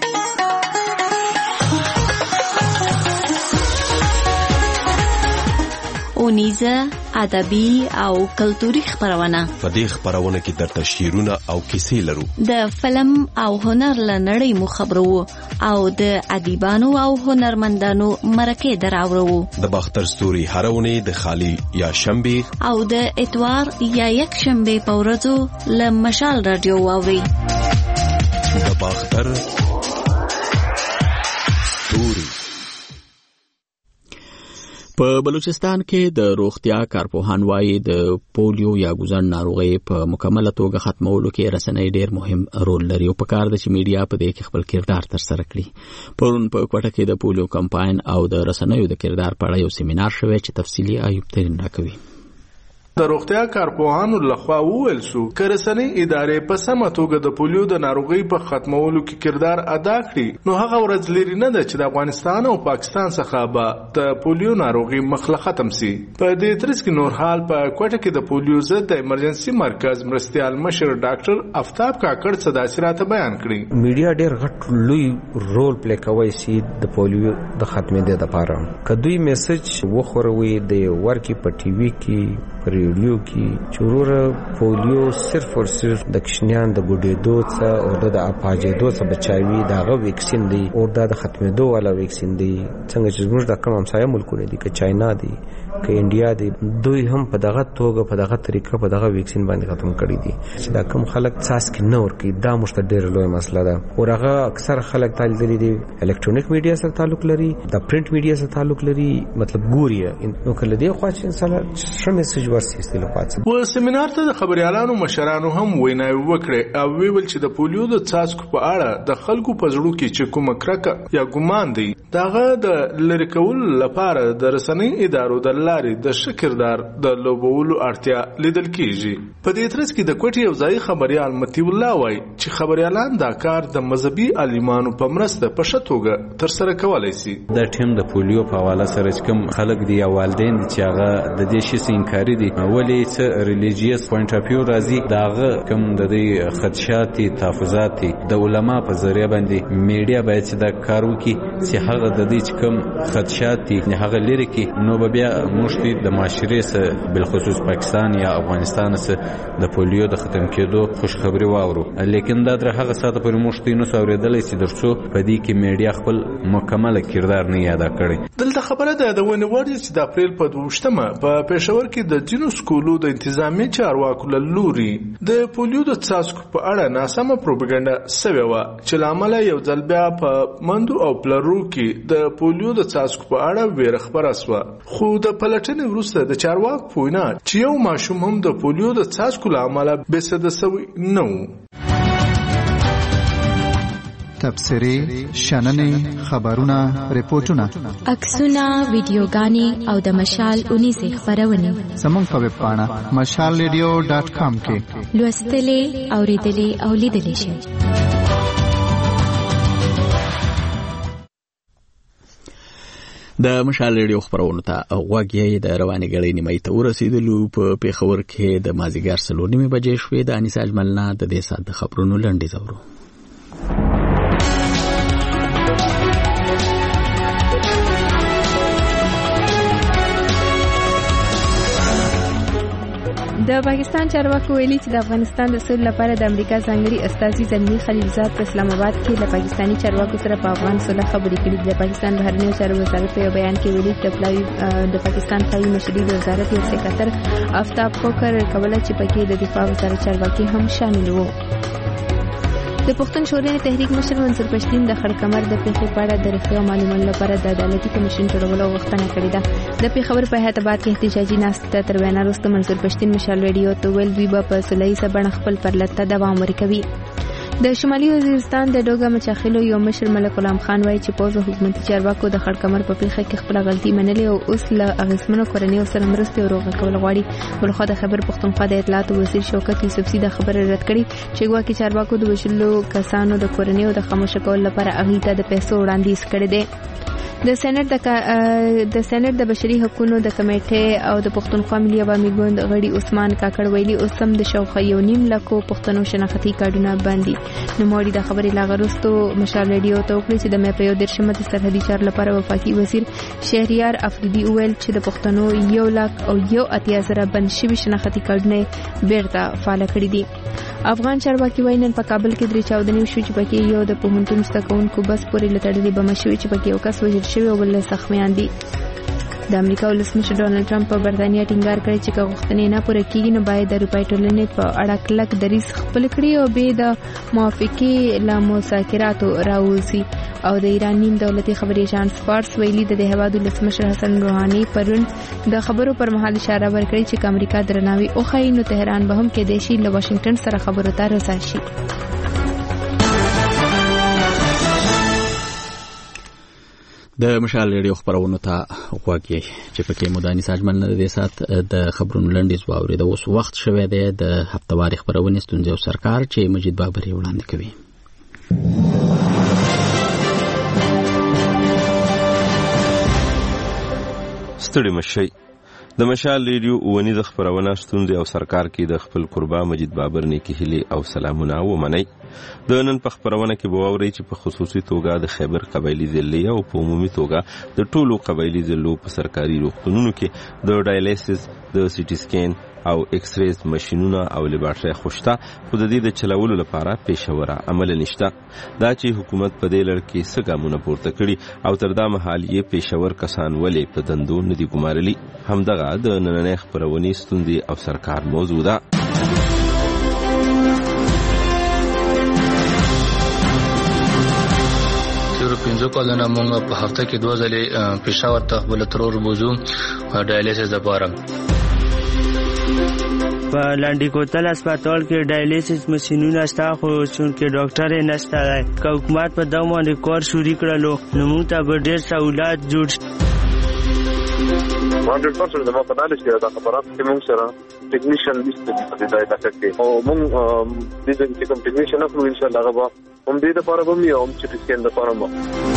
اونیزه ادبي او کلتوري خبرونه. په دې خبرونه کې درته شعرونه او کیسې لرو. د فلم او هنر لنړۍ مو خبرو او د ادیبانو او هنرمندانو مرکه دراوړو. د باختر ستوري هرونه د خالی یا شنبه او د اتوار یا یک شنبه په ورځو له مشال رادیو واوري. د باختر ستوري. په بلوچستان کې د روغتیا کارپوهان وایي د پولیو یا ګوزن ناروغي په مکمله توګه ختمولو کې رسنۍ ډېر مهم رول لري او په کار ده چې میډیا په دې کې خپل کردار ترسره کړي. پرون په کوټه کې د پولیو کمپاین او د رسنیو د کردار په اړه یو سیمینار شوی چې تفصیلي ایوب ترین راکوي. د روغتیا کارپوهانو لخوا وویل شو چې رسنۍ ادارې په سمه توګه د پولیو د ناروغۍ په ختمولو کې کردار ادا کړي نو هغه ورځ لري نه ده چې د افغانستان او پاکستان څخه به د پولیو ناروغي مخله ختم سي. په دې ترڅ کې نور حال په کوټه کې د پولیو ضد د ایمرجنسي مرکز مرستیال مشر ډاکټر افتاب کاکړ صداسرات بیان کړي. میډیا ډېر غټ لوی رول پلی کوي چې د پولیو د ختمېدو لپاره کدوې میسج وخوروي د ورکی په ټي وي کې پر ریډیو کې چورور پولیو صرف او صرف د کشنیان د بوډېدو څخه او د اپاجېدو څخه بچاوي داغه ویکسین دی او د ختمېدو والا ویکسین دی. څنګه چې موږ د کوم همسایه ملکونه دي که چاینا دی که انډیا دی دوی هم په دغه توګه په دغه طریقه په دغه ویکسین باندې ختم کړی دي چې دا کوم خلک ساس کې نه ورکی دا مشته ډېر لوی مسله ده او هغه اکثر خلک تعلیل دي الکترونیک میډیا سره تعلق لري د پرنٹ میډیا سره تعلق لري مطلب ګوري نو کله دی خو چې انسان شمه میسج ورسېستل پاتې. و سیمینار ته د خبريالانو مشرانو هم ویناوي وکړي او ویل چې د پولیو د څاڅکو په اړه د خلکو په زړه کې چې کومه کرکه یا ګمان دی داغه د لری کول لپاره د رسنۍ ادارو د لارې د شکردار د لوبولو اړتیا لیدل کیږي. په دې ترڅ کې د کوټي یو ځای خبريال متي الله وای چې خبريالان دا کار د مذهبي عالمانو په مرسته په شتوګه تر سره کولای شي. د ټیم د پولیو په حواله سره کوم خلک دی یا والدین چې هغه د دې شي انکاري دي ولی څه ریلیجیس پوینټ اف ویو راځي داغه کوم د دې خدشاتي تحفظاتي د علما په ذریعہ باندې میډیا باید چې دا کار وکړي چې هغه د دې کوم خدشاتي نه هغه لري کې نو بیا موږ د معاشري سره بل خصوص پاکستان یا افغانستان سره د پولیو د ختم کېدو خوش خبري واورو لیکن دا در هغه ساته پر موږ نو اوریدلې چې درڅو په دې کې میډیا خپل مکمل کردار نه ادا کړي. دلته خبره ده د ونې وړ چې د اپریل په 22مه په پېښور کې د جنو سکولو د انتظامی چارواکو له لوري د پولیو د څاڅکو په اړه ناسمه پروپاګاندا سوي و چې لامل یو ځل بیا په مندو او پلرو کې د پولیو د څاڅکو په اړه ویره خبره سوه خو د پلټنې وروسته د چارواکو پوینا چې یو ماشوم هم د پولیو د څاڅکو له امله بې سده سوی نه و. تبصرې شننې خبرونه ریپورتونه عکسونه ویډیوګانې او د مشال 19 خبرونه زموږ په ویب پاڼه mashalradio.com کې لوستلې اوریدلې او لیدلې شئ. د مشال ریډیو خبرونو ته غوږی د روانې غړې نیمه ته ورسېدلو. په پیښور کې د مازیګر 3:30 بجې شوې. د انیس اجملنا د دې سات د خبرونو لنډې زورو. د پاکستان چارواکو ویلي چې د افغانستان د سولې لپاره د امریکا ځانګړي استازي زلمی خلیلزاد په اسلام آباد کې له پاکستاني چارواکو سره په افغان صلح خبرې کړې. د پاکستان بهرنیو چارو وزارت په یو بیان کې ویلي د پاکستان فایي مشري د وزارت یو سکرټر آفتاب کوکر کوله چې پکې د دفاع وزارت چارواکي هم شامل وو. د پښتون شورای تحریک مشر منصور پښتین د خړکمر د پیښې په اړه د رښتیا معلوماتو لپاره د عدالتي کمیشن جوړولو غوښتنه کړې ده. د پیښور په هیات آباد کې احتجاجي ناسته تر وینا وروسته منصور پښتین مشال ریډیو ته ویل دوی به په سولهییزه بڼه خپل پرلته دوام ورکوي. د شمالي وزیرستان د ډوګا مچاخلو یو مشر ملک غلام خان وایي چې پوز حکومتي چارواکو د خړکمر په پیښه کې خپل غلطي منلې او اوس له اغیزمنو کورنیو سره مرسته او روغه کول غواړي. بلخو د خبر پښتونخوا د اطلاعات وزیر شوکت یوسفزي د خبره رد کړې چې ګواکې چارواکو د وشلو کسانو د کورنیو د خاموش کول لپاره اغې ته د پیسو وړاندیز کړی دی. د سېنات د بشري حقوقو د کمیټې او د پښتونخوا ملي عوامي ګوند غړي عثمان کاکړ ویلي اوس هم د شاوخوا 1.5 لک پښتنو شناختی کارډونه باندې نوموړي د خبرې لاغروستو مشال ریډیو ته وکړي چې د مې په 13 د سرحدي چارو لپاره وفاقي وزیر شهریار افریدي ویل چې د پښتنو 1,80,000 بند شوي شناختی کارډونه بیرته فعال کړي دي. افغان چارواکي وايي نن په کابل کې 3 چاودنې شوې چې پکې یو د پوهنتون ستکونکو بس پورې لټړلې بم شوې چې پکې یو کس وژل شوی او بل زخمیان دي. د امریکا ولسمشر ډونالد ټرمپ په برتانیا ټینګار کړی چې غوښتنې نه پوره کیږي نو باید د روپای ټولنې په اړه کلک دریځ خپل کړي او به د موافقې له مذاکراتو راوځي. او د ایران نیم دولتي خبري اژانس فارس ویلي د هیواد ولسمشر حسن روحاني پرون د خبرو پر مهال اشاره ورکړي چې امریکا درناوي او خاين نو تهران به هم کې دیشي له واشنگټن سره خبرو ته رساشي. د مشال ریډیو خبرونو ته غوږی چې پکې مداني ساجمن نه د سات د خبرونو لنډیز واوري. د اوس وخت شوه د هفتواري خبرونه ستونزې او سرکار چې مجید بابری وړاندې کوي. ستړي مشي د مشال ریډیو ونی د خبرونه ستونزې او سرکار کې د خپل قربا مجید بابر نیکی هلي او سلامونه ومني. د نن په خبرونه کې به ووري چې په خصوصي توګه د خیبر قبایلی ضلع او په عمومي توګه د ټولو قبایلی ضلعو په سرکاري روغتونونو کې د ډایالیسس د سټي سکین او ایکس ریز ماشينونه او لیبارټري خوشته خو د دې د چلولو لپاره پیښوره عمل نشته. دا چې حکومت په دې لړ کې څه ګامونه پورته کړي او تر دا مهال یې پیښور کسان ولې په دندو نه دي ګمارلي همدغه د نننۍ خبرونې ستونزې او سرکار موضوع ده. پنځه کلونه موږ په هفته کې 2 ځلې پېښور ته خپل ترور بوزو ډایالیسس لپاره. په لاندې کوتل هسپتال کې ډایالیسس ماشينونه شته خو چونکې ډاکټر یې نشته دی. که حکومت په دغه باندې کار شروع کړلو نو موږ ته به ډېر سهولت جوړ شي. 100% زما په دانش کې دا خبرات چې موږ سره ټیکنیشن لیست دی په دې ځای کې او موږ دې چې کوم ټیکنیشن اخلو ان شاء الله هغه هم دې لپاره به مې هم چې سکین لپاره مو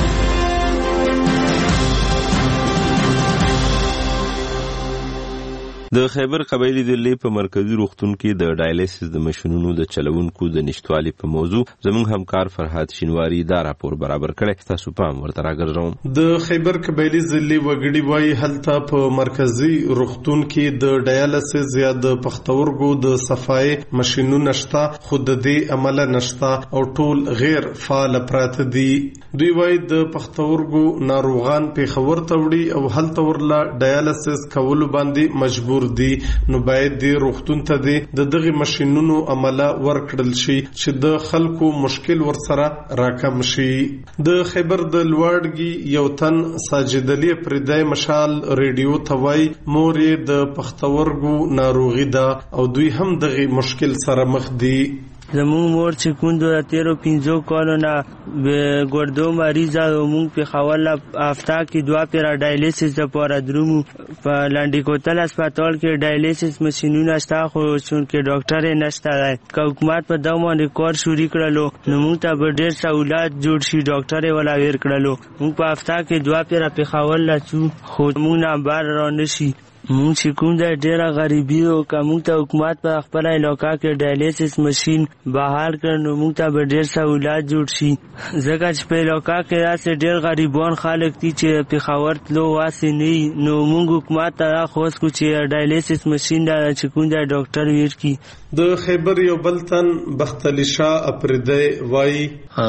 د خیبر قبایلی ضلع په مرکزی روغتون کې د ډایالیسس د ماشينونو د چلونکو د نشټوالي په موضوع زموږ همکار فرحات شینواری دا راپور برابر کړی. تاسو پام ورته راګرځوم. د خیبر قبایلی ضلع وګړي وايي هلته په مرکزی روغتون کې د ډایالیسس یا د پښتورګو د صفای ماشينونه شته خو د دې عمل نشته او ټول غیر فعال پراته دي. دوی وايي د پښتورګو ناروغان په خبر توړي او هلته ورلا ډایالیسس کول باندې مجبور دي نو باید د روغتون ته د دغه ماشينونو عمله ورکړل شي چې د خلکو مشکل ورسره راکم شي. د خیبر د لوړګي یو تن ساجد علي پردای مشال ریډیو توای مورې د پښتورګو ناروغي ده او دوی هم دغه مشکل سره مخ دي. زموږ مور چې کوندو د تیرو 15 کالو نه ګردو مریض او موږ په خاور هفته کې 2 پیرا ډایلیسس لپاره درومو په لاندې کوتل هسپتال کې ډایلیسس ماشینونه شته خو چونکې ډاکټر یې نشته دی که حکومت په دغه باندې کار شروع کړلو نو موږ ته به ډېر سهولت جوړ شي ډاکټر یې ولا ویر کړلو موږ په هفته کې 2 پیرا پېښور لچو خو موږ نه بار را نشي مونږ چې کوم ځای ډېره غریبي او که موږ ته حکومت په خپله علاقه کې ډایلیسس مشین بهار کړ نو موږ ته به ډېر سهولت جوړ شي ځکه چې په علاقه کې داسې ډېر غریبان خلک دي چې پېښور تلو واسې نه وي نو موږ حکومت ته دا خواست کړو چې ډایلیسس مشین چې کوم ځای ډاکټر ویر کړي د خیبر یو بل تن بختالي شاه اپریدی وایي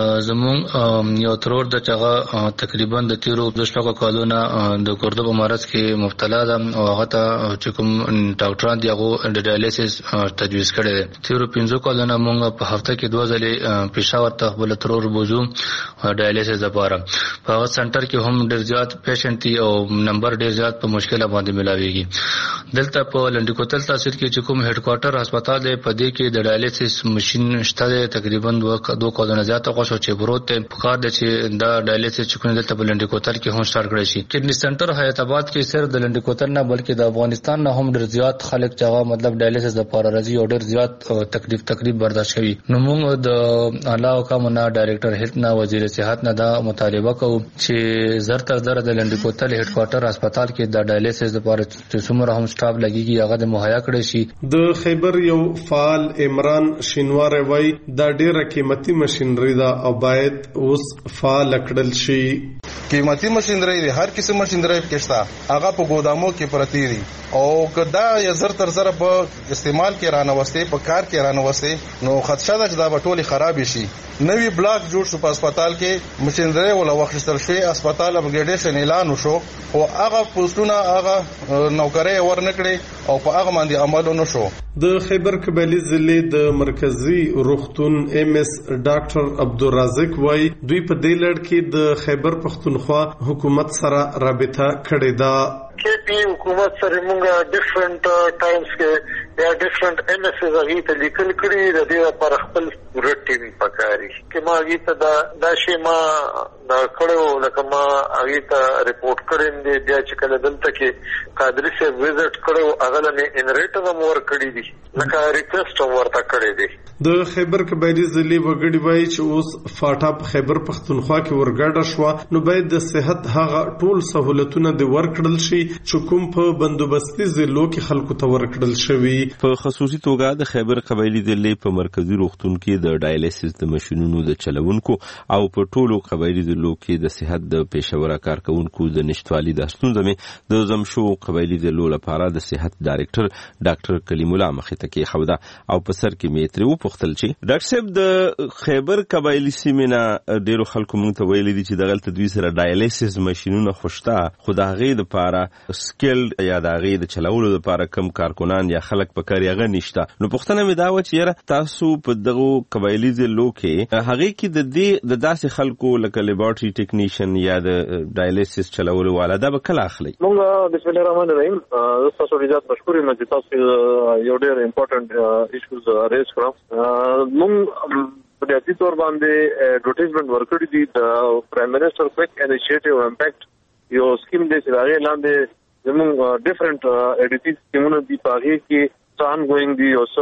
زموږ یو ترور د چغه تقریبا د تیرو 2 کالونو د ګردو په مرض کې مبتلا ده او هغه ته چې کوم ډاکټران دی هغه د ډایلیسس تجویز کړی دی تیرو 15 کالونو موږ په هفته کې 2 ځلې پېښور ته خپل ترور بوزو ډایلیسس لپاره په هغه سنټر کې هم ډېر زیات پیشنټ دي او نمبر ډېر زیات په مشکله باندې ملاويږي دلته په لنډی کوتل تحصیل کې چې کوم هډ کوارټر هسپتال دی په دې کې د ډایلیسس ماشين شته دی تقریبا 2 کالونو زیات غوښو چې بروت په کار دی چې دا ډایلیسس چې کوم دلته په لنډی کوتل کې هم سٹارټ کړی شي کډنی سنټر حیات آباد کې صرف د لنډی کوتل نه بلکې د افغانستان نه هم ډېر زیات خلک چې مطلب ډایلیسس لپاره راځي او ډېر زیات تکلیف برداشت کوي نو موږ د اعلی حکام نه ډایریکټر هیلث نه وزیر صحت نه دا مطالبه کوو چې زر تر زر د لنډی کوتل هډ کوارټر هسپتال کې د ډایلیسس لپاره چې څومره هم سټاف لګيږي هغه د مهیا کړی شي د خیبر یو فعال عمران شینوار وای دا ډیره قیمتي ماشینری ده او باید اوس فعال کړل شي قیمتي ماشینری دی هر قسم ماشینری پکښتا هغه په ګودامو کې پرتی دي او کدا یا زر تر زر په استعمال کې رانه وسته په کار کې رانه وسته نو خدشه ده چې دا ټولي خراب شي نوی بلاک جوړ شو په هسپتال کې ماشینری ولا وختستل شي هسپتال اپګریډیشن اعلان وشو او هغه پوسټونه هغه نوکرې ورنکړي او په هغه باندې عمل ونشو د خیبر قبایلی ضلع د مرکزی روغتون ام اس ډاکټر عبدالرازق وای دوی په دې لړ کې د خیبر پختونخوا حکومت سره رابطه کړې ده KP حکومت سره موږ ډیفرنٹ ټایمز کې یا ډیفرنٹ ام اس هغه ته لیکل کړي د دې لپاره خپل پوره ټیم پکاري چې ما هغه ته دا شی ما دا کړو لکه ما هغه ته ریپورت کړم دی بیا چې کله دلته کې قادری سے وزټ کړو هغه له انریټر مور کړی دي لکه ریکوست ورته کړی دی د خیبر قبایلی ضلع وګړي وایي چې اوس فاټا په خیبر پختونخوا کې ورګډه شو نو باید د صحت هغه ټول سہولتونه د ورکړل شي چې کوم په بندوبستي ضلعو کې خلکو ته ورکړل شوی په خصوصي توګه د خیبر قبایلی ضلع په مرکزی روغتون کې د ډایلیسس د ماشینونو د چلونکو او په ټولو قبایلی ضلعو کې د صحت د پیښور کارکونکو د نشټوالي د ستونزې د زمشو قبایلی ضلعو لپاره د صحت ډایریکټر ډاکټر کلیم الله مخې ته کې خوده او په سر کې میتري پختل شي ډاکټر صاحب د خیبر قبایلی سیمه ډیرو خلکو مونږ ته ویلي دي چې دغه تدوی سره ډایلیسس ماشینونه خوشته خدای د لپاره سکیلډ یا د غي د چلولو لپاره کم کارکونان یا خلک په کار یغه نشته نو پښتنه مې دا و چې یاره تاسو په دغه قبایلی ضلعو کې هغه کې د دې د داسې خلکو لکه لیبارټری ټیکنیشن یا د ډایلیسس چلولو والا دا به کله اخلي موږ بسم الله الرحمن الرحیم تاسو ډیر مشکور یم چې تاسو یو ډیر امپورټنت ایشوز ریز کړو موږ په دې تور باندې اډورټایزمنت ورکړی دی د پرایم منسٹر کویک انیشیټیو امپیکټ یو سکیم دی چې هغه لاندې زموږ ډیفرنٹ ایډیټیز سکیمونه دی پاغي کې سان ګوینګ دی او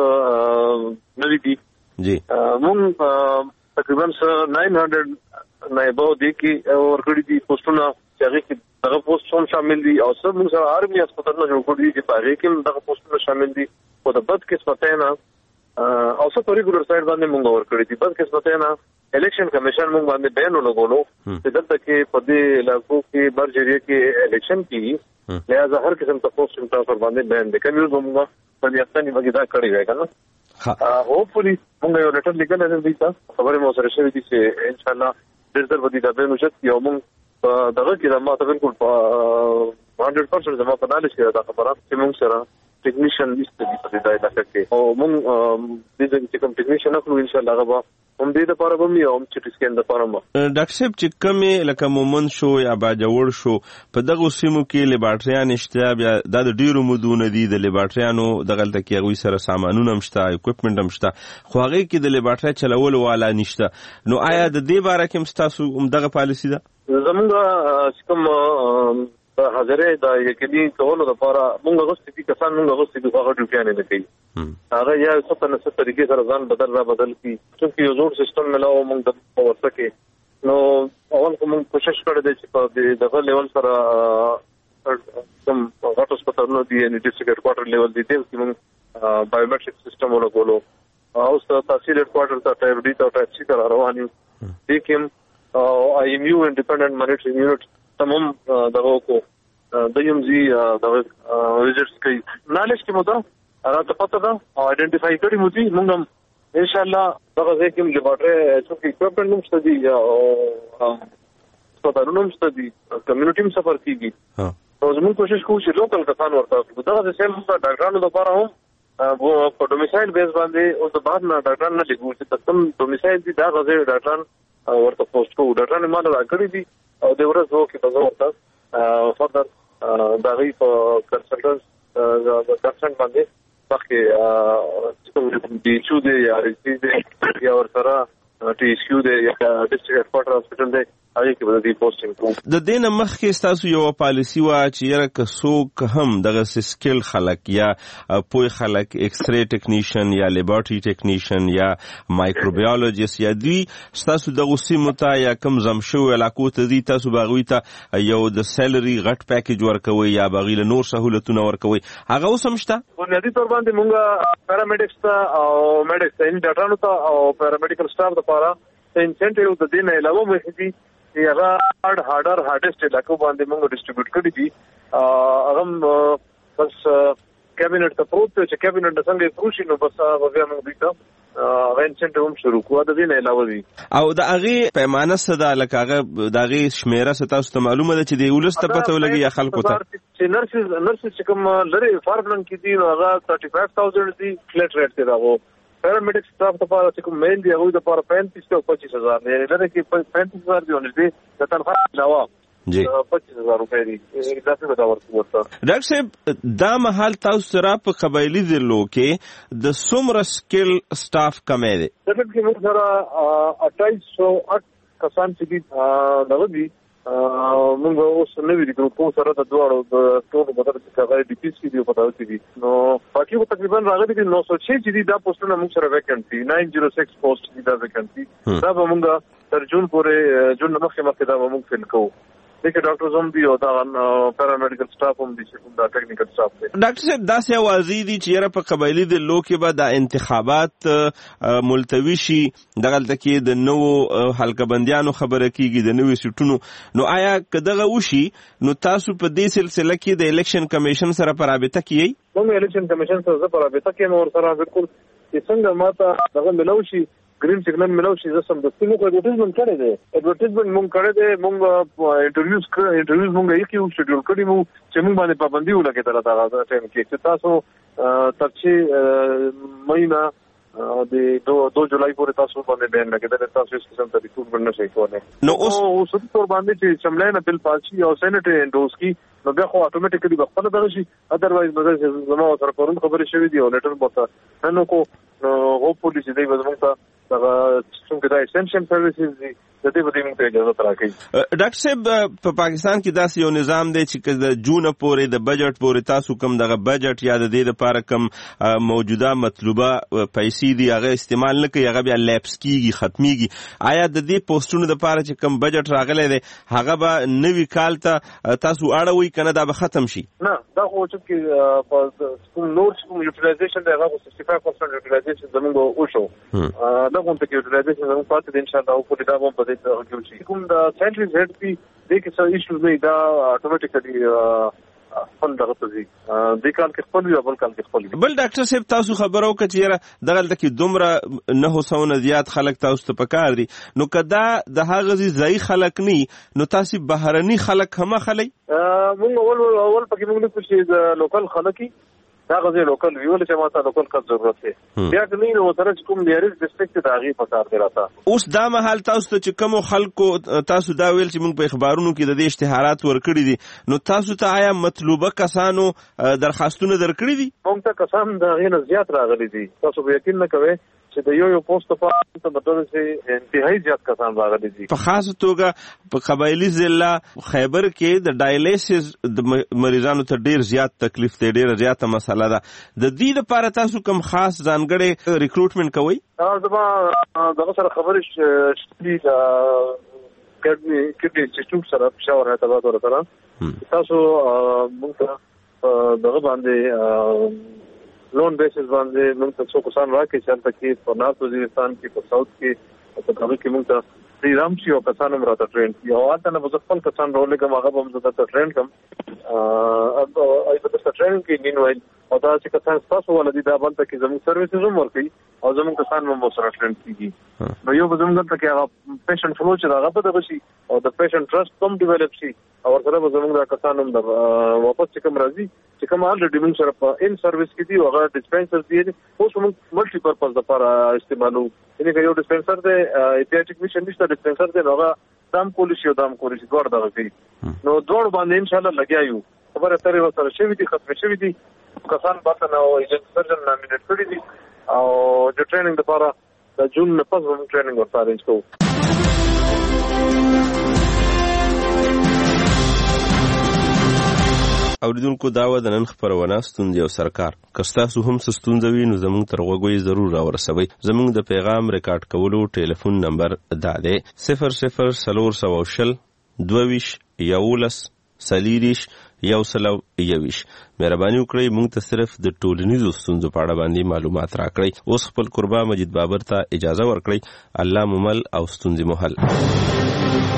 څه نوی دی جی موږ تقریبا 900 نایبو دی کې ورکړی دی پوسټونه چې هغه کې دغه پوسټ هم شامل دي او سب موږ سره آرمي هسپتالونه جوړ کړی دي چې پاغي کې دغه پوسټونه شامل دي او د بد قسمت نه او څه په ریګولر سایډ باندې موږ ورکړی دي بد قسمت نه الیکشن کمیشن موږ باندې بیان ولګولو چې دلته کې په دې علاقو کې برجریه کې الیکشن کې لہذا هر قسم ته پوسټ ټرانسفر باندې بیان دي کوم یو موږ په دې اصلي وګړي دا کړی وای کنه هوپفلی موږ یو لیټر لیکل نه دي تاسو خبره مو سره شوې دي چې ان شاء الله ډېر ډېر ودی دا به نو چې یو موږ دغه کې دا ما ته بالکل 100% زما په نالش کې دا خبره چې موږ سره ټیکنیشن نشته په دې علاقه کې او موږ دې چې کوم ټیکنیشن اخلو ان شاء الله هغه هم دې لپاره به مې هم چې سکین لپاره ما ډاکټر صاحب چې کمې لکه مومن شو یا باجوړ شو په دغه سیمو کې لیبارټریان شته بیا د ډیرو مودونه دي د لیبارټریانو دغه تل کې غوي سره سامانونه هم شته اکوپمنټ هم شته خو هغه کې د لیبارټری چلول والا نشته نو آیا د دې باره کې تاسو دغه پالیسی ده زمونږ کوم حاضرې دا یقیني کولو لپاره موږ غوښتي چې کسان موږ غوښتي چې هغه ډیوټیانې نه کوي هغه یا څه نه څه طریقې سره ځان بدل کی چې یو جوړ سیستم ملاو موږ د ورته کې نو اول کوم کوشش کړی دی چې په دغه لیول سره کوم غټ هسپتالونو دي ان ډیسټریکټ هډ کوارټر لیول دي چې موږ بایومټریک سیستم ولګولو او تحصیل هډ کوارټر ته ټایپ ډي ته ټایپ سي ته روان یو دي کوم IMU انډیپندنٹ مانیټرینګ یونټ تمام دغه کو د YMZ د ویزټس کوي نالج کې مو دا راته پته ده او آئیډنټیفای کړی مو دي موږ ان شاء الله دغه ځکه چې لیبارټری چې اکوپمنټ هم شته دي او سپارونو هم شته دي کمیونټي هم سفر کیږي او زموږ کوشش کوو چې لوکل کسان ورته دغه سیل ډاکټرانو لپاره هم په ډومیسایل بیس باندې او د بعد نه ډاکټران نه لګو چې تم ډومیسایل دي دا غزه ډاکټران ورته پوسټ کوو ډاکټران مال راکړي دي او د ورځ وو کې په ورته فردر دا غي په کنسلټنټ د کنسلټنټ باندې پکې دي چې د یا یا ورسره ټي اس کیو د یا ډیسټریکټ هډ کوارټر هاسپټل دی هغه کې به د پوسټینګ کوو د دین مخکې تاسو یو پالیسی وا چې یره کڅوک هم دغه سکل خلک یا پوی خلک ایکس ری ټیکنیشن یا لیبارټری ټیکنیشن یا مایکروبیولوژیست یا دوی تاسو دغه سیمه ته یا کم زمشو علاقو ته دي تاسو باغوي ته یو د سیلری غټ پیکیج ورکوي یا باغیله نور سہولتونه ورکوي هغه وسمشته بنیادی تور باندې موږ پیرامیډکس ته او میډکس ان ډاکټرانو ته او پیرامیډیکل سټاف لپاره انسنټیو د دین علاوه مې دي چې هغه هارډست علاقو باندې موږ ډیسټریبیوټ کړی دي هغه بس کابینټ ته پروت چې کابینټ څنګه پروشي نو بس هغه موږ دیتا انسنټیو هم شروع کوو د دین علاوه دي او د هغه پیمانه صدا لکه هغه د هغه شمیره ستاسو ته معلومه ده چې د ولست پته ولګي یا خلکو ته چې نرسز کوم لري فارملن کې دي هغه 35000 دي فلیټ ریټ دی راغو پیرامیډیک سټاف لپاره چې کوم مین دی هغه لپاره 35 او 25000 دی لکه کې 35000 دی ونځي د تنخواه علاوه جی 25000 روپے دی اضافي به دا ورته ډاکټر صاحب دا محل تاسو سره په قبایلی ضلعو کې د څومره سکل سټاف کمې دي دغه کې موږ سره 2808 کسان چې دي دغه دي موږ اوس نوې دي ګروپ سره د دوه د ټول بدر چې هغه ډي پی سي دی په تاسو دي نو باقي تقریبا راغلي دي 906 چې دي دا پوسټونه موږ سره ویکنټ دي 906 پوسټ دي دا ویکنټ دي دا به موږ تر جون پورې جون مخکې دا به موږ فل کوو دغه ډاکټر زوم دی او دا پیرامیډیکل سټاف هم دي چې دا ټیکنیکل سټاف دی ډاکټر صاحب دا سه وازی دي چې په قبایلی د لوکي به د انتخابات ملتوی شي دغه تکي د نو حلقه بندیانو خبره کیږي د نوې سټونو نو آیا کداغه وشي نو تاسو په دې سلسله کې د الیکشن کمیشن سره په رابطه کیئ موږ الیکشن کمیشن سره په رابطه کې نو سره بالکل چې څنګه ماته دغه ملوشي گرین سیگنل ملو شي زسم د سیمو کو ایڈورټایزمنت کړی دی ایڈورټایزمنت مونږ کړی دی مونږ انټرویوز مونږ یې کیو شیډول کړی مو چې مونږ باندې پابندي ولګېدل دا ټایم کې چې تاسو ترڅ مهینه د 2 جولای پورې تاسو باندې بیان لګېدل تاسو هیڅ قسم ته ریکروټمنټ نشئ کولای نو اوس تور باندې چې شملانه بل پاسي او سېنټ انډوس کی نو بیا خو اتوماتیکلی خپل دغه شي اذروایز به زما سره پرون خبرې شوې دي او لیټر بوته نو کو هوپفولي چې دوی به موږ ته دا څنګه د ایسنشل سرویسز دي د دې په دې موږ اجازه راکړي ډاکټر صاحب په پاکستان کې داسې یو نظام دی چې د جون پورې د بجټ پورې تاسو کوم دغه بجټ یا د دې لپاره کوم موجوده مطلوبه پیسې دي هغه استعمال نه کوي هغه بیا لیپس کیږي ختميږي آیا د دې پوسټونو لپاره چې کوم بجټ راغلی دی هغه به نوي کال ته تاسو اړوي کنه دا به ختم شي نه دا خو چې په کوم نوټ کوم یوټیلایزیشن دی هغه 65% یوټیلایزیشن زموږ وشو دا کوم ته یوټیلایزیشن زموږ پاتې ان شاء الله په دا په دې کې چې کوم د سنټرل هډ پی د کې څه ایشوز نه دا اتوماتیکلی خپل دغه تزي د کال کې خپل یو بل کال کې خپل بل ډاکټر صاحب تاسو خبرو کچېره دغه د دومره 900 زیات خلک تاسو ته پکار دي نو کدا د هغه ځای خلک نه نو تاسو بهرني خلک هم خلک موږ اول پکې موږ نه پوښتې د لوکل خلک دا غزي لوکل ویول چې ماته لوکل کا ضرورت دی بیا کني نو سره کوم نیارز ډیسټریکټ د هغه په کار دی راته اوس دا مهال تاسو ته چې کوم خلکو تاسو دا ویل چې موږ په اخبارونو کې د دې اشتهارات ورکړي دي نو تاسو ته آیا مطلوبه کسانو درخواستونه درکړي دي؟ موږ ته کسان د هغه نه زیات راغلي دي تاسو به یقین نه کوئ چې د یو پوسټ په ته بدل شي انتهایی زیات کسان راغلي دي په خاصه توګه په قبایلی ضلع خیبر کې د ډایلیسیس د مریضانو ته ډیر زیات تکلیف دی ډیر زیاته مسله ده د دې لپاره تاسو کوم خاص ځانګړی ریکروټمنټ کوئ زما دغه سره خبرې شتې د کډنی انسټیټیوټ سره پېښور هیات ورته تاسو موږ ته دغه باندې لون بیسز باندې موږ ته څو کسان راکې چې هلته کې په نارت وزیرستان کې په ساوث کې په هغه کې موږ ته پریرام شي او کسان هم راته ټرین کړي او هلته نه به زه خپل کسان راولېږم هغه به هم زه درته ټرین کړم ای به درته ټریننګ کوي مین وایل او دا چې کسان ستاسو والا دي دا بلته کې زموږ سروسز هم ورکوي او زموږ کسان هم ورسره ټرین کېږي نو یو به زموږ دلته کې هغه پیشنټ فلو چې هغه به دغه شي او د پیشنټ ټرسټ هم ډیولپ شي او ورسره به زموږ دا کسان هم واپس چې کوم راځي چې کوم الریډي موږ سره په ان سروس کې دي او هغه ډسپنسر دي اوس موږ ملټي پرپز لپاره استعمالو یعنی که یو ډسپنسر دی ایپیاټیک میشن نشته ډسپنسر دی نو هغه دام کولی شي او دام کولی شي دوړ دغه کوي نو دوړ باندې ان شاء الله لګیا یو خبره ترې وسره شوی دي ختم شوی دي کسان باندې نو ایجنټ سرجن نامینیټ کړی دي او د ټریننګ لپاره د جون نه پس هم ټریننګ ورته ارینج کوو اوریدونکو داوا د نن خبرونه ستونزې او سرکار که ستاسو هم څه ستونزه وي نو زموږ تر غوږو ضرور راورسوئ زموږ د پیغام ریکارډ کولو ټلیفون نمبر دا دی 00 22 11 40 121 مهرباني وکړئ موږ ته صرف د ټولنیزو ستونزو په اړه باندې معلومات راکړئ اوس خپل قربا مجید بابر ته اجازه ورکړئ الله ممل او ستونزې محل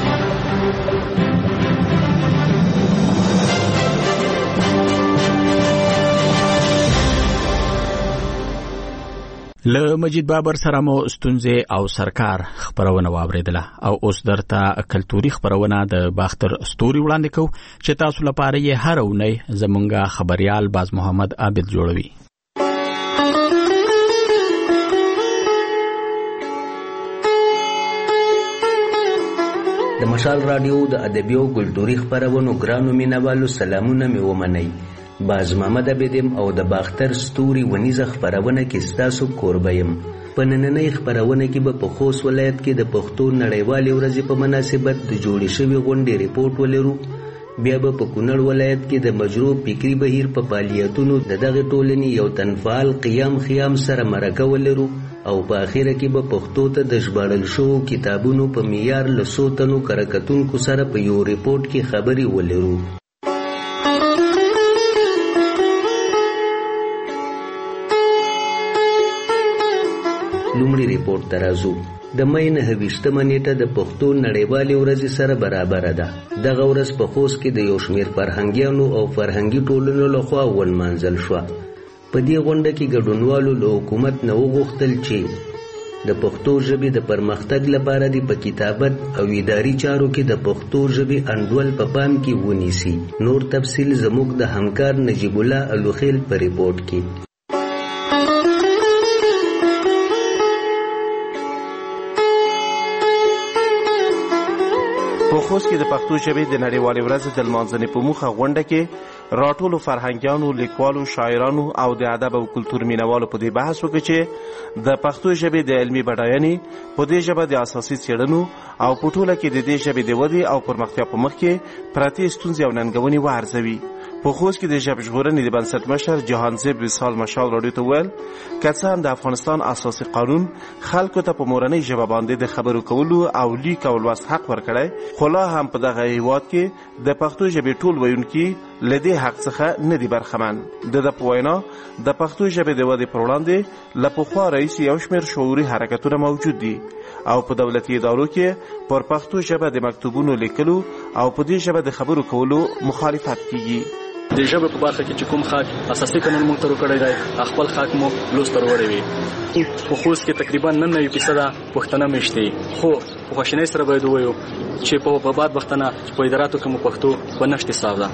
له مجید بابر سره مو ستونزې او سرکار خبرونه واوریدله او اوس درته کلتوري خبرونه د باختر ستوري وړاندې کوو چې تاسو لپاره یې هر اونۍ زمونږ خبريال باز محمد عابد جوړوي د مشال رادیو د ادبي او کلتوري خبرونو ګرانو مینوالو سلامونه مې ومنئ باز محمد عابدم او د باختر ستوري ونیزه خبرونه کې ستاسو کوربیم په نننۍ خبرونه کې به په خوست ولایت کې د پښتو نړیوالې ورځې په مناسبت د جوړې شوې غونډې ریپورت ولرو بیا به په کونړ ولایت کې د مجروح فکري بهیر په فعالیتونو د دغه ټولنې یو تنفعال قیام سره مرکه ولرو او په اخره کې به پښتو ته د ژباړل شوو کتابونو په معیار له څو تنو کره سره په یو ریپورت کې خبرې ولرو لومړی ریپورت ترازو د مې 29 نیټه د پښتو نړیوالې ورځې سره برابر ده دغه ورځ په خوست کې د یو شمېر فرهنګیانو او فرهنګي ټولنو لخوا ونمانځل شوه په دې غونډه کې ګډونوالو له حکومت نه وغوښتل چې د پښتو ژبې د پرمختګ لپاره د په کتابت او اداري چارو کې د پښتو ژبې انډول په پام کې ونیسي نور تفصیل زموږ د همکار نجیب الله الوخیل په ریپورت کې په خوست کې د پښتو ژبې د نړیوالې ورځې د لمانځنې په موخه غونډه کې راټولو فرهنګیانو لیکوالو شاعرانو او د ادب او کلتور مینوالو په دې بحث وکړ چې د پښتو ژبې د علمي بډاینې په دې ژبه د اساسي څېړنو او په ټوله کې د دې ژبې د ودې او پرمختیا په مخ کې پرتې ستونزې او ننګونې وارزوي په خوست کې د ژبې ژغورنې د بنسټ مشر جهانزیب وصال مشال راډیو ته ویل که څه هم د افغانستان اساسي قانون خلکو ته په مورنۍ ژبه باندې د خبرو کولو او لیک او لوست حق ورکړی خو لا هم په دغه هیواد کې د پښتو ژبې ټول ویونکي له دې حق څخه نه دي برخمن د په وینا د پښتو ژبې د ودې پر وړاندې له پخوا راهیسې یو شمېر شعوري حرکتونه موجود دي او په دولتي ادارو کې پر پښتو ژبه د مکتوبونو لیکلو او په دې ژبه د خبرو کولو مخالفت کیږي د ژبې په برخه کې چې کوم خاک اساسي قانون موږ تر کړی دی خپل خاک مو لوستر وړي وي په خوست کې تقریبا 99% پښتانه مشته خو په خوشنۍ سره باید وایو چې په بعد وختونه په اداراتو کې مو پښتو ونشته ساده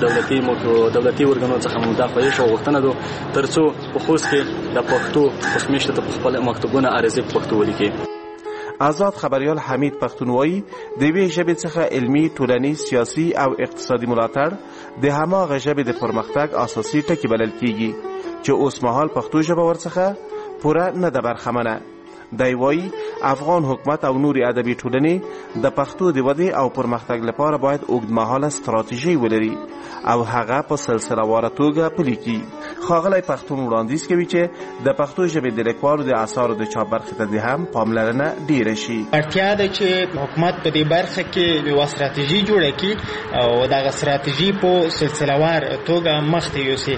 دولتي ورګانو څخه مو دا خوښ او وختونه دو ترڅو په خوست کې د پښتو خوشمشته په خپل مکتوبونه عارضه پښتو ولیکي. آزاد خبریال حمید پښتونوایی د وی ژبې څخه علمي، ټولنیز، سیاسي او اقتصادي ملاتړ د هماغه ژبې د پرمختګ اساسي ټکی بلل کیږي چې اوس مهال پښتو ژبه ورڅخه پوره نه ده برخمنه. دی وایي افغان حکومت او نوري ادبي ټولنې د پښتو د ودې او پرمختګ لپاره باید اوږدمهاله ستراتیژي ولري او هغه په سلسله واره توګه پلي کړي. ښاغلی پښتون وړاندیز کوي چې د پښتو ژبې د لیکوالو د اثارو د چاپ برخې ته د هم پاملرنه ډیره شي. اړتیا ده چې حکومت په دې برخه کې یوه ستراتیژي جوړه کړي او دغه ستراتیژي په سلسله وار توګه مخته یوسي.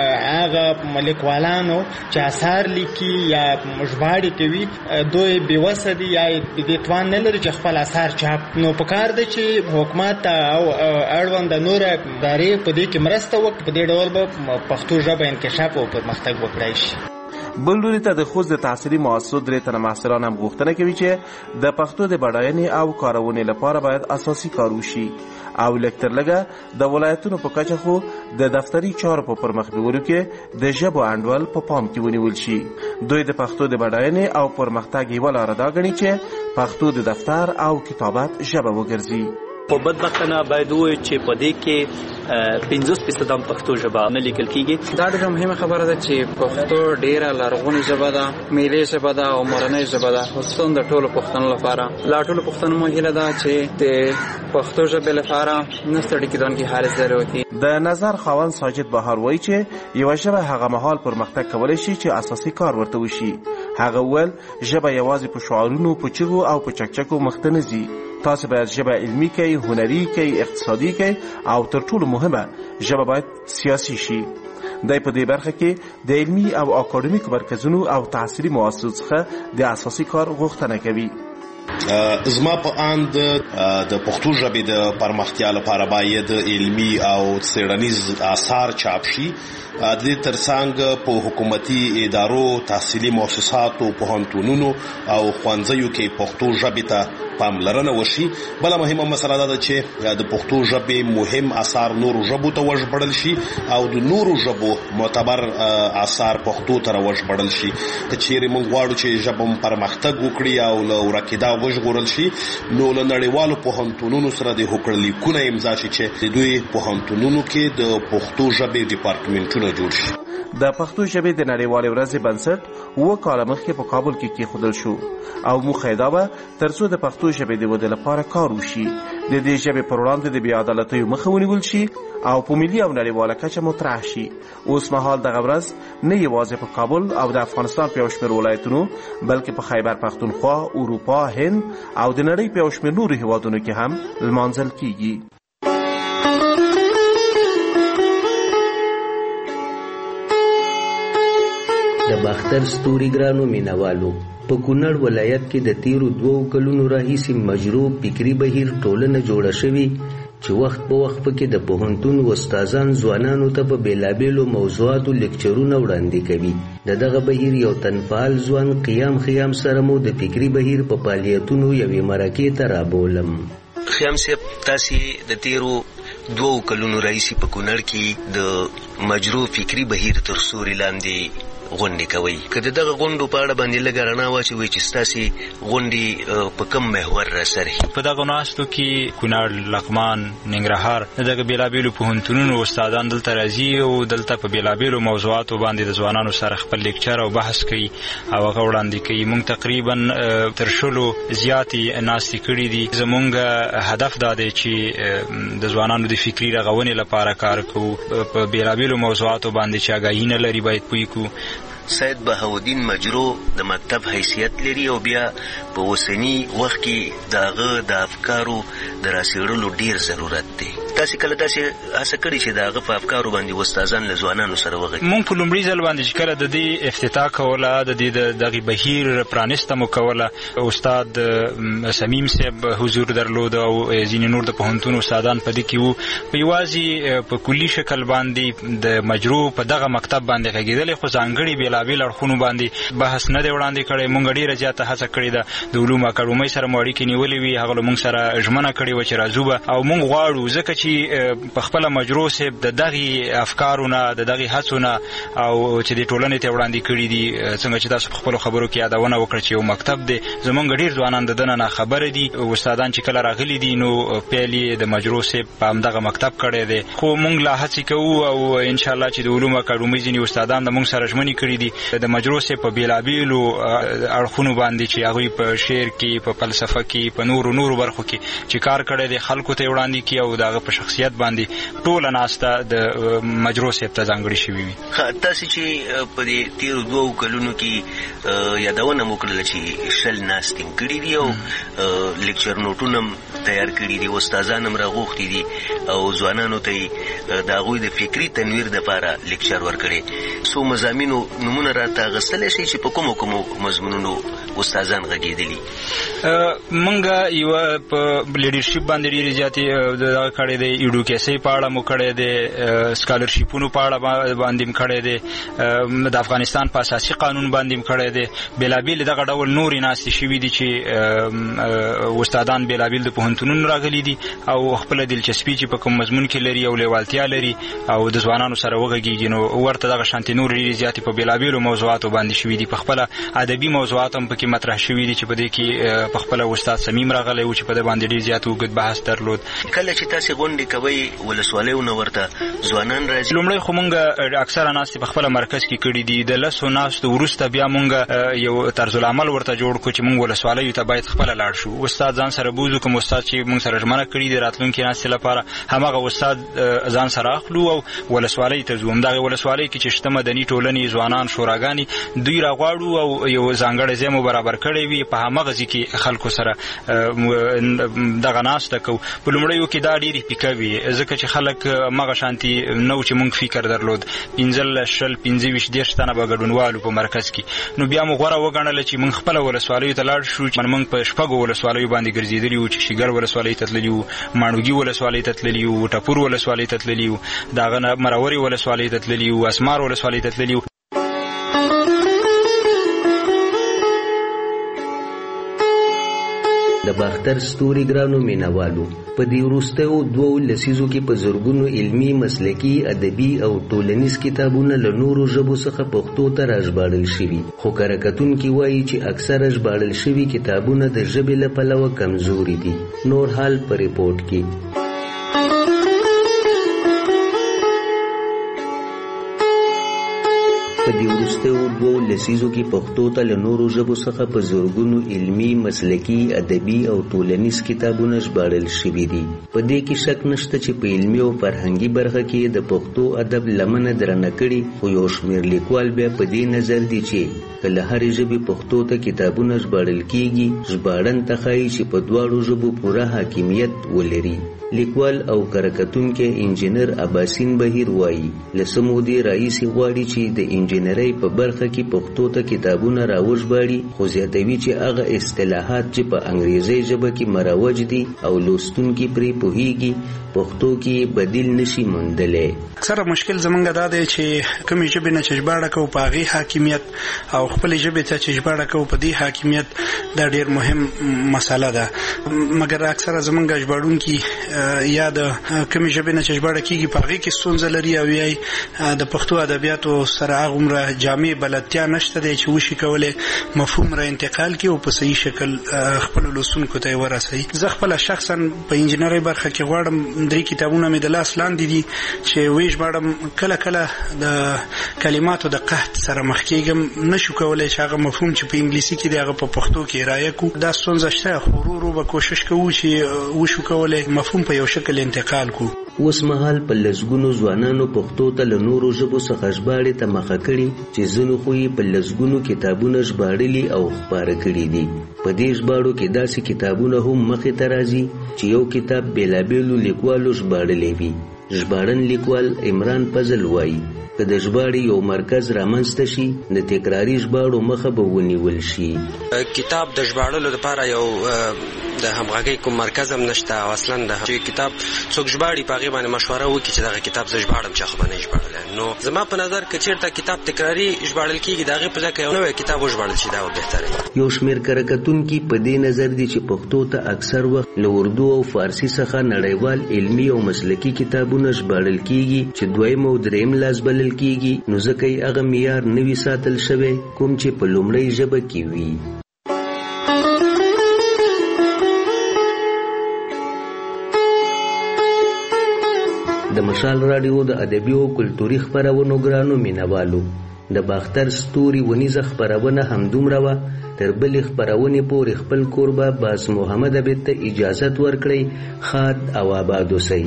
هغه لیکوالانو چې اثار لیکي یا ژباړې کوي دوی بېوسه دي یا دې توان نه لري چې خپل اثار چاپ نو پکار ده چې حکومت او اړونده نوره ادارې په دې کې مرسته وکړي. په دې ډول به پښتو ژبه انکشاف او پرمختګ وکړای شي. بل لوري ته د خوست د تحصیلي مؤسسو درې تنه محصلان هم غوښتنه کوي چې د پښتو د بډاینې او کارونې لپاره باید اساسي کار وشي او لکتر لګه د ولایتونو په کچه خو د دفتري چارو په پرمخ بیولو کې د ژبو انډول په پام کې ونیول شي. دوی د پښتو د بډاینې او پرمختګ یوه لاره دا ګڼي چې پښتو د دفتر او کتابت ژبه وګرځي. په بدبختانه باید وایو چې په دې کې 50% هم پښتو ژبه نه لیکل کیږي. دا ډېره مهمه خبره ده چې پښتو ډېره لرغونې ژبه ده، ملي ژبه ده او مورنۍ ژبه ده، خصوصا د ټولو پښتنو لپاره. لا ټولو پښتنو هیله ده چې د پښتو ژبې لپاره نه ستړي کېدونکي حالت ضروري. د نظر خاوند ساجد بهار وایي چې یوه ژبه هغه مهال پرمختګ کولی شي چې اساسي کار ورته وشي. هغه وویل ژبه یوازې په شعارونو، په چغو او په چکچکو مخته نه ځي. تاسو باید ژبه علمي کړئ، هنري کړئ، اقتصادي کړئ او تر ټولو مهمه ژبه باید سیاسي شي. دی په دې برخه کې د علمي او اکاډمیکو مرکزونو او تحصیلي مؤسسو څخه د اساسي کار غوښتنه کوي. زما په اند د پښتو ژبې د پرمختیا لپاره باید علمي او څېړنیز آثار چاپ شي. د دې ترڅنګ په حکومتي ادارو، تحصیلي مؤسساتو، پوهنتونونو او ښوونځیو کې پښتو ژبې ته پاملرنه وشي. بله مهمه مسله دا ده چې د پښتو ژبې مهم آثار نورو ژبو ته وژبړل شي او د نورو ژبو معتبر آثار پښتو ته راوژبړل شي. که چیرې موږ غواړو چې ژبه مو پرمختګ وکړي او له ورکېدا وژغورل شي نو له نړیوالو پوهنتونونو سره د هوکړه لیکونه امضا شي چې د دوی پوهنتونونو کې د پښتو ژبې ډیپارټمنټونه جوړ شي. د پښتو ژبې د نړیوالې ورځې بنسټ 7 کاله مخکې په کابل کې کېښودل شو او موخه یې دا وه ترڅو د پښتو ژبې د ودې لپاره کار وشي، د دې ژبې پر وړاندې د بې عدالتیو مخه ونیول شي او په ملي او نړیواله کچه مطرح شي. اوس مهال دغه ورځ نه یوازې په کابل او د افغانستان په یو شمېر ولایتونو بلکې په خیبر پښتونخوا، اروپا، هند او د نړۍ په یو شمېر نورو هېوادونو کې هم لمانځل کیږي. د باختر ستوري ګرانو مینوالو په کونړ ولایت کې د تیرو 2 کلونو راهیسې مجرو فکري بهیر ټولنه جوړه شوې چې وخت په وخت پکې د پوهنتون استادان ځوانانو ته په بیلابیلو موضوعاتو لیکچرونه وړاندې کوي. د دغه بهیر یو تنفعال ځوان قیام سره مو د فکري بهیر په فعالیتونو یوې مرکې ته رابولم. خیام صاحب تاسې د تیرو 2 کلونو راهیسې په کونړ کې د مجرو فکري بهیر تر سوري لاندې غونډې کوي. که د دغه غونډو په اړه باندې لږه رڼا واچوئ چې ستاسې غونډې په کوم محور راسري؟ په دغه ناستو کې کونړ، لغمان، ننګرهار د دغه بېلابېلو پوهنتونونو استادان دلته راځي او دلته په بېلابېلو موضوعاتو باندې د ځوانانو سره خپل لیکچر او بحث کوي او هغه وړاندې کوي. موږ تقریبا تر 10 زیاتې ناستې کړي دي. زموږ هدف دا دی چې د ځوانانو د فکري رغونې لپاره کار کوو. په بېلابېلو موضوعاتو باندې چې آګاهي نه لري باید پوه کړو. سید بهاءالدین مجرو د مکتب حیثیت لري او بیا په اوسني وخت کې د هغه د افکارو د راسېړلو ډیر ضرورت دی. تاسو کله تاسو هڅه کړی چې دغه په افکارو باندې استادان له ځوانانو سره وغږیږي؟ مونږ په لومړي ځل باندې چې کله د دې افتتاح کوله د دې دغه بهیر پرانسته مو کوله استاد سمیم صاحب حضور درلود او ځینې نور د پوهنتون استادان په دې کې وو. په یوازې په کلي شکل باندې د مجرو په دغه مکتب باندې غږېدل، خو ځانګړي بېلابېل اړخونو باندې بحث نه دی وړاندې کړی. مونږ ډېره زیاته هڅه کړې ده، د علومو اکاډمۍ سره مو اړیکې نیولې وي، هغه له مونږ سره ژمنه کړې وه چې راځو به، او مونږ غواړو ځکه چې په خپله مجرو صاحب د دغې افکارو نه د دغې هڅو نه او چې د ټولنې ته وړاندې کړي دي، څنګه چې تاسو په خپلو خبرو کې یادونه وکړه چې یو مکتب دی، زمونږ ډېر ځوانان د دنه ناخبره دي. استادان چې کله راغلي دي نو پیل یې د مجرو صاحب په همدغه مکتب کړی دی، خو مونږ لا هڅې کوو او انشاءالله چې د علومو اکاډمۍ ځینې استادان د مونږ سره ژمنې کړي دي د مجرو صاحب په بېلابېلو اړخونو باندې چې هغوی په شعر کې، په فلسفه کې، په نورو برخو کې چې کار کړی دی خلکو ته یې وړاندې کړي او د هغه په شخصیت باندې ټوله ناسته د مجرو صاحب ته ځانګړې شوې وي. تاسو چې په دې تېرو 2 کلونو کې یادونه مو کړله چې 20 ناستې کړي دي او لیکچر نوټونه تیار کړي دي، استادان هم راغوښتي دي او ځوانانو ته د هغوی د فکري تنویر دپاره لیکچر ورکړی. څو مضامینو نومونه راته اخیستلی شئ چې په کومو مضمونونو استادان غږېدلي؟ مونږ یوه په لیډرشپ باندې ډېرې زیاتې دغه کړی دی، ایډوکیسۍ په اړه مو کړی دی، سکالرشیپونو په اړه باندې م کړی دی، د افغانستان په اساسي قانون باندې م کړی دی، بېلابېلې دغه ډول نورې ناستې شوي دي چې استادان بېلابېل د پوهنتونونو راغلي دي او خپله دلچسپي چې په کوم مضمون کې لري او لیوالتیا لري او د ځوانانو سره وغږېږي، نو ورته دغه شانتې نورې ډېرې زیاتې په بېلابېلو موضوعاتو باندې شوي دي. په خپله ادبي موضوعات هم پکې مطرح شوي دي چې په دې کې په خپله استاد سمیم راغلی و چې په دې باندې ډېر زیات اوږد بحث درلود. کله چې تاسې غونډې کوئ ولسوالیو نه ورته ځوانان راځي؟ لومړی خو مونږ اکثره ناستې په خپله مرکز کې کړي دي، د 10 ناستو وروسته بیا مونږ یو طرزالعمل ورته جوړ کړو چې مونږ ولسوالیو ته باید خپله لاړ شو. استاد ځان سره بوزو، کوم استاد چې مونږ سره ژمنه کړي دي راتلونکي ناستې لپاره هماغه استاد ځان سره اخلو او ولسوالۍ ته ځو. همدغې ولسوالۍ کې چې شته مدني ټولنې، ځوانان، شوراګانې، دوی راغواړو او یو ځانګړی ځای مو برابر کړی وي، په همغه ځای کې خلکو سره دغه ناسته کوو. په لومړیو کې دا ډېرې پیکه وي ځکه چې خلک همغه شانتي نه و چې مونږ فکر درلود، 15 20 25 30 تنه به ګډونوالو په مرکز کې. نو بیا مو غوره وګڼله چې مونږ خپله ولسوالیو ته لاړ شو. مونږ په 6 ولسوالیو باندې ګرځېدلي وو چې شیګر ولسوالۍ ته تللي وو، ماڼوګي ولسوالۍ ته تللي وو، ټپور ولسوالۍ ته تللي وو، د هغه نه مرورې ولسوالۍ ته تللي وو، اسمار ولسوالۍ ته تللي وو. د باختر ستوري ګرانو مینوالو، په دې وروستیو 2 لسیزو کې په زرګونو علمي، مسلکي، ادبي او ټولنیز کتابونه له نورو ژبو څخه پښتو ته راژباړل شوي، خو کره کتونکي وایي چې اکثره ژباړل شوي کتابونه د ژبې له پلوه کمزوري دي. نور حال په ریپورټ کې. په دې وروستیو 2 لسیزو کې پښتو ته له نورو ژبو څخه په زرګونو علمي، مسلکي، ادبي او ټولنیز کتابونه ژباړل شوي دي. په دې کې شک نشته چې په علمي او فرهنګي برخه کې د پښتو ادب لمنه درنه کړي، خو یو شمېر لیکوال بیا په دې نظر دي چې که له هرې ژبې پښتو ته کتابونه ژباړل کېږي، ژباړن ته ښایي چې په دواړو ژبو پوره حاکمیت ولري. لیکوال او کرکتونکي انجینر عباسین بهیر وایي له څه مودې راهیسې غواړي چې د انجینرۍ په برخه کې پښتو ته کتابونه راوژباړي، خو زیاتوي چې هغه اصطلاحات چې په انګریزي ژبه کې مروج دي او لوستونکي پرې پوهیږي پښتو کې بدیل نشي موندلی. اکثره مشکل زمونږ دا دی چې کومې ژبې نه چې ژباړه کوو په هغې حاکمیت او خپلې ژبې ته چې ژباړه کوو په دې حاکمیت، دا ډېر مهم مسله ده. مګر اکثره زمونږ ژباړونکي یا د کومې ژبې نه چې ژباړه کېږي په هغې کې ستونزه لري او یا د پښتو ادبیاتو سره هغومره جامع بلدتیا نشته دی چې وشي کولی مفهوم را انتقال کړي او په صحیح شکل خپلو لوستونکو ته یې ورسوي. زه خپله شخصا په انجینرۍ برخه کې غواړم 3 کتابونه مې د لاس لاندې دي چې ویې ژباړم. کله کله د کلماتو د قحط سره مخ کېږم، نشو کولی چې هغه مفهوم چې په انګلیسي کې دی هغه په پښتو کې رایه کړو. دا ستونزه شته، خو ورو ورو به کوشش کوو چې وشو کولی مفهوم په یو شکل انتقال کو. اوس مهال په لسګونو ځوانانو پښتو ته له نورو ژبو څخه ژباړې ته مخه کړې کړي چې ځینو خو یې په لسګونو کتابونه ژباړلي او خپاره کړي دي. په دې ژباړو کې داسې کتابونه هم مخې ته راځي چې یو کتاب بېلابېلو لیکوالو ژباړلی وي. ژباړن لیکوال عمران فضل وایي که د ژباړې یو مرکز رامنځته شي د تکراري ژباړو مخه به ونیول شي. کتاب د ژباړلو لپاره یو د همغږۍ کوم مرکز هم نشته او اصلا چې کتاب څوک ژباړي په هغې باندې مشوره وکړي چې دغه کتاب زه ژباړم چې خو به نه ژباړلی. نو زما په نظر که چېرته کتاب تکراري ژباړل کېږي د هغې په ځای که یو نوی کتاب وژباړل شي دا به بهتره. یو شمېر کره کتونکي په دې نظر دي چې پښتو ته اکثر وخت له اردو او فارسي څخه نړیوال علمي او مسلکي کتابونه ژباړل کېږي چې دویم او دریم لاس بلل کېږي، نو ځکه یې هغه معیار نه وي ساتل شوی کوم چې په لومړۍ ژبه کې وي. د مشال راډیو د ادبي او کلتوري خپرونو ګرانو مینوالو، د باختر ستوري ونیزه خپرونه همدومره وه. تر بلې خپرونې پورې خپل کوربه باز محمد عبید ته اجازت ورکړئ. ښاد او آباد اوسئ.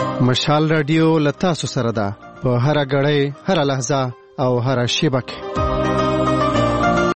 مشال راډیو له تاسو سره ده په هره ګړۍ، هره لحظه او هره شیبه کې.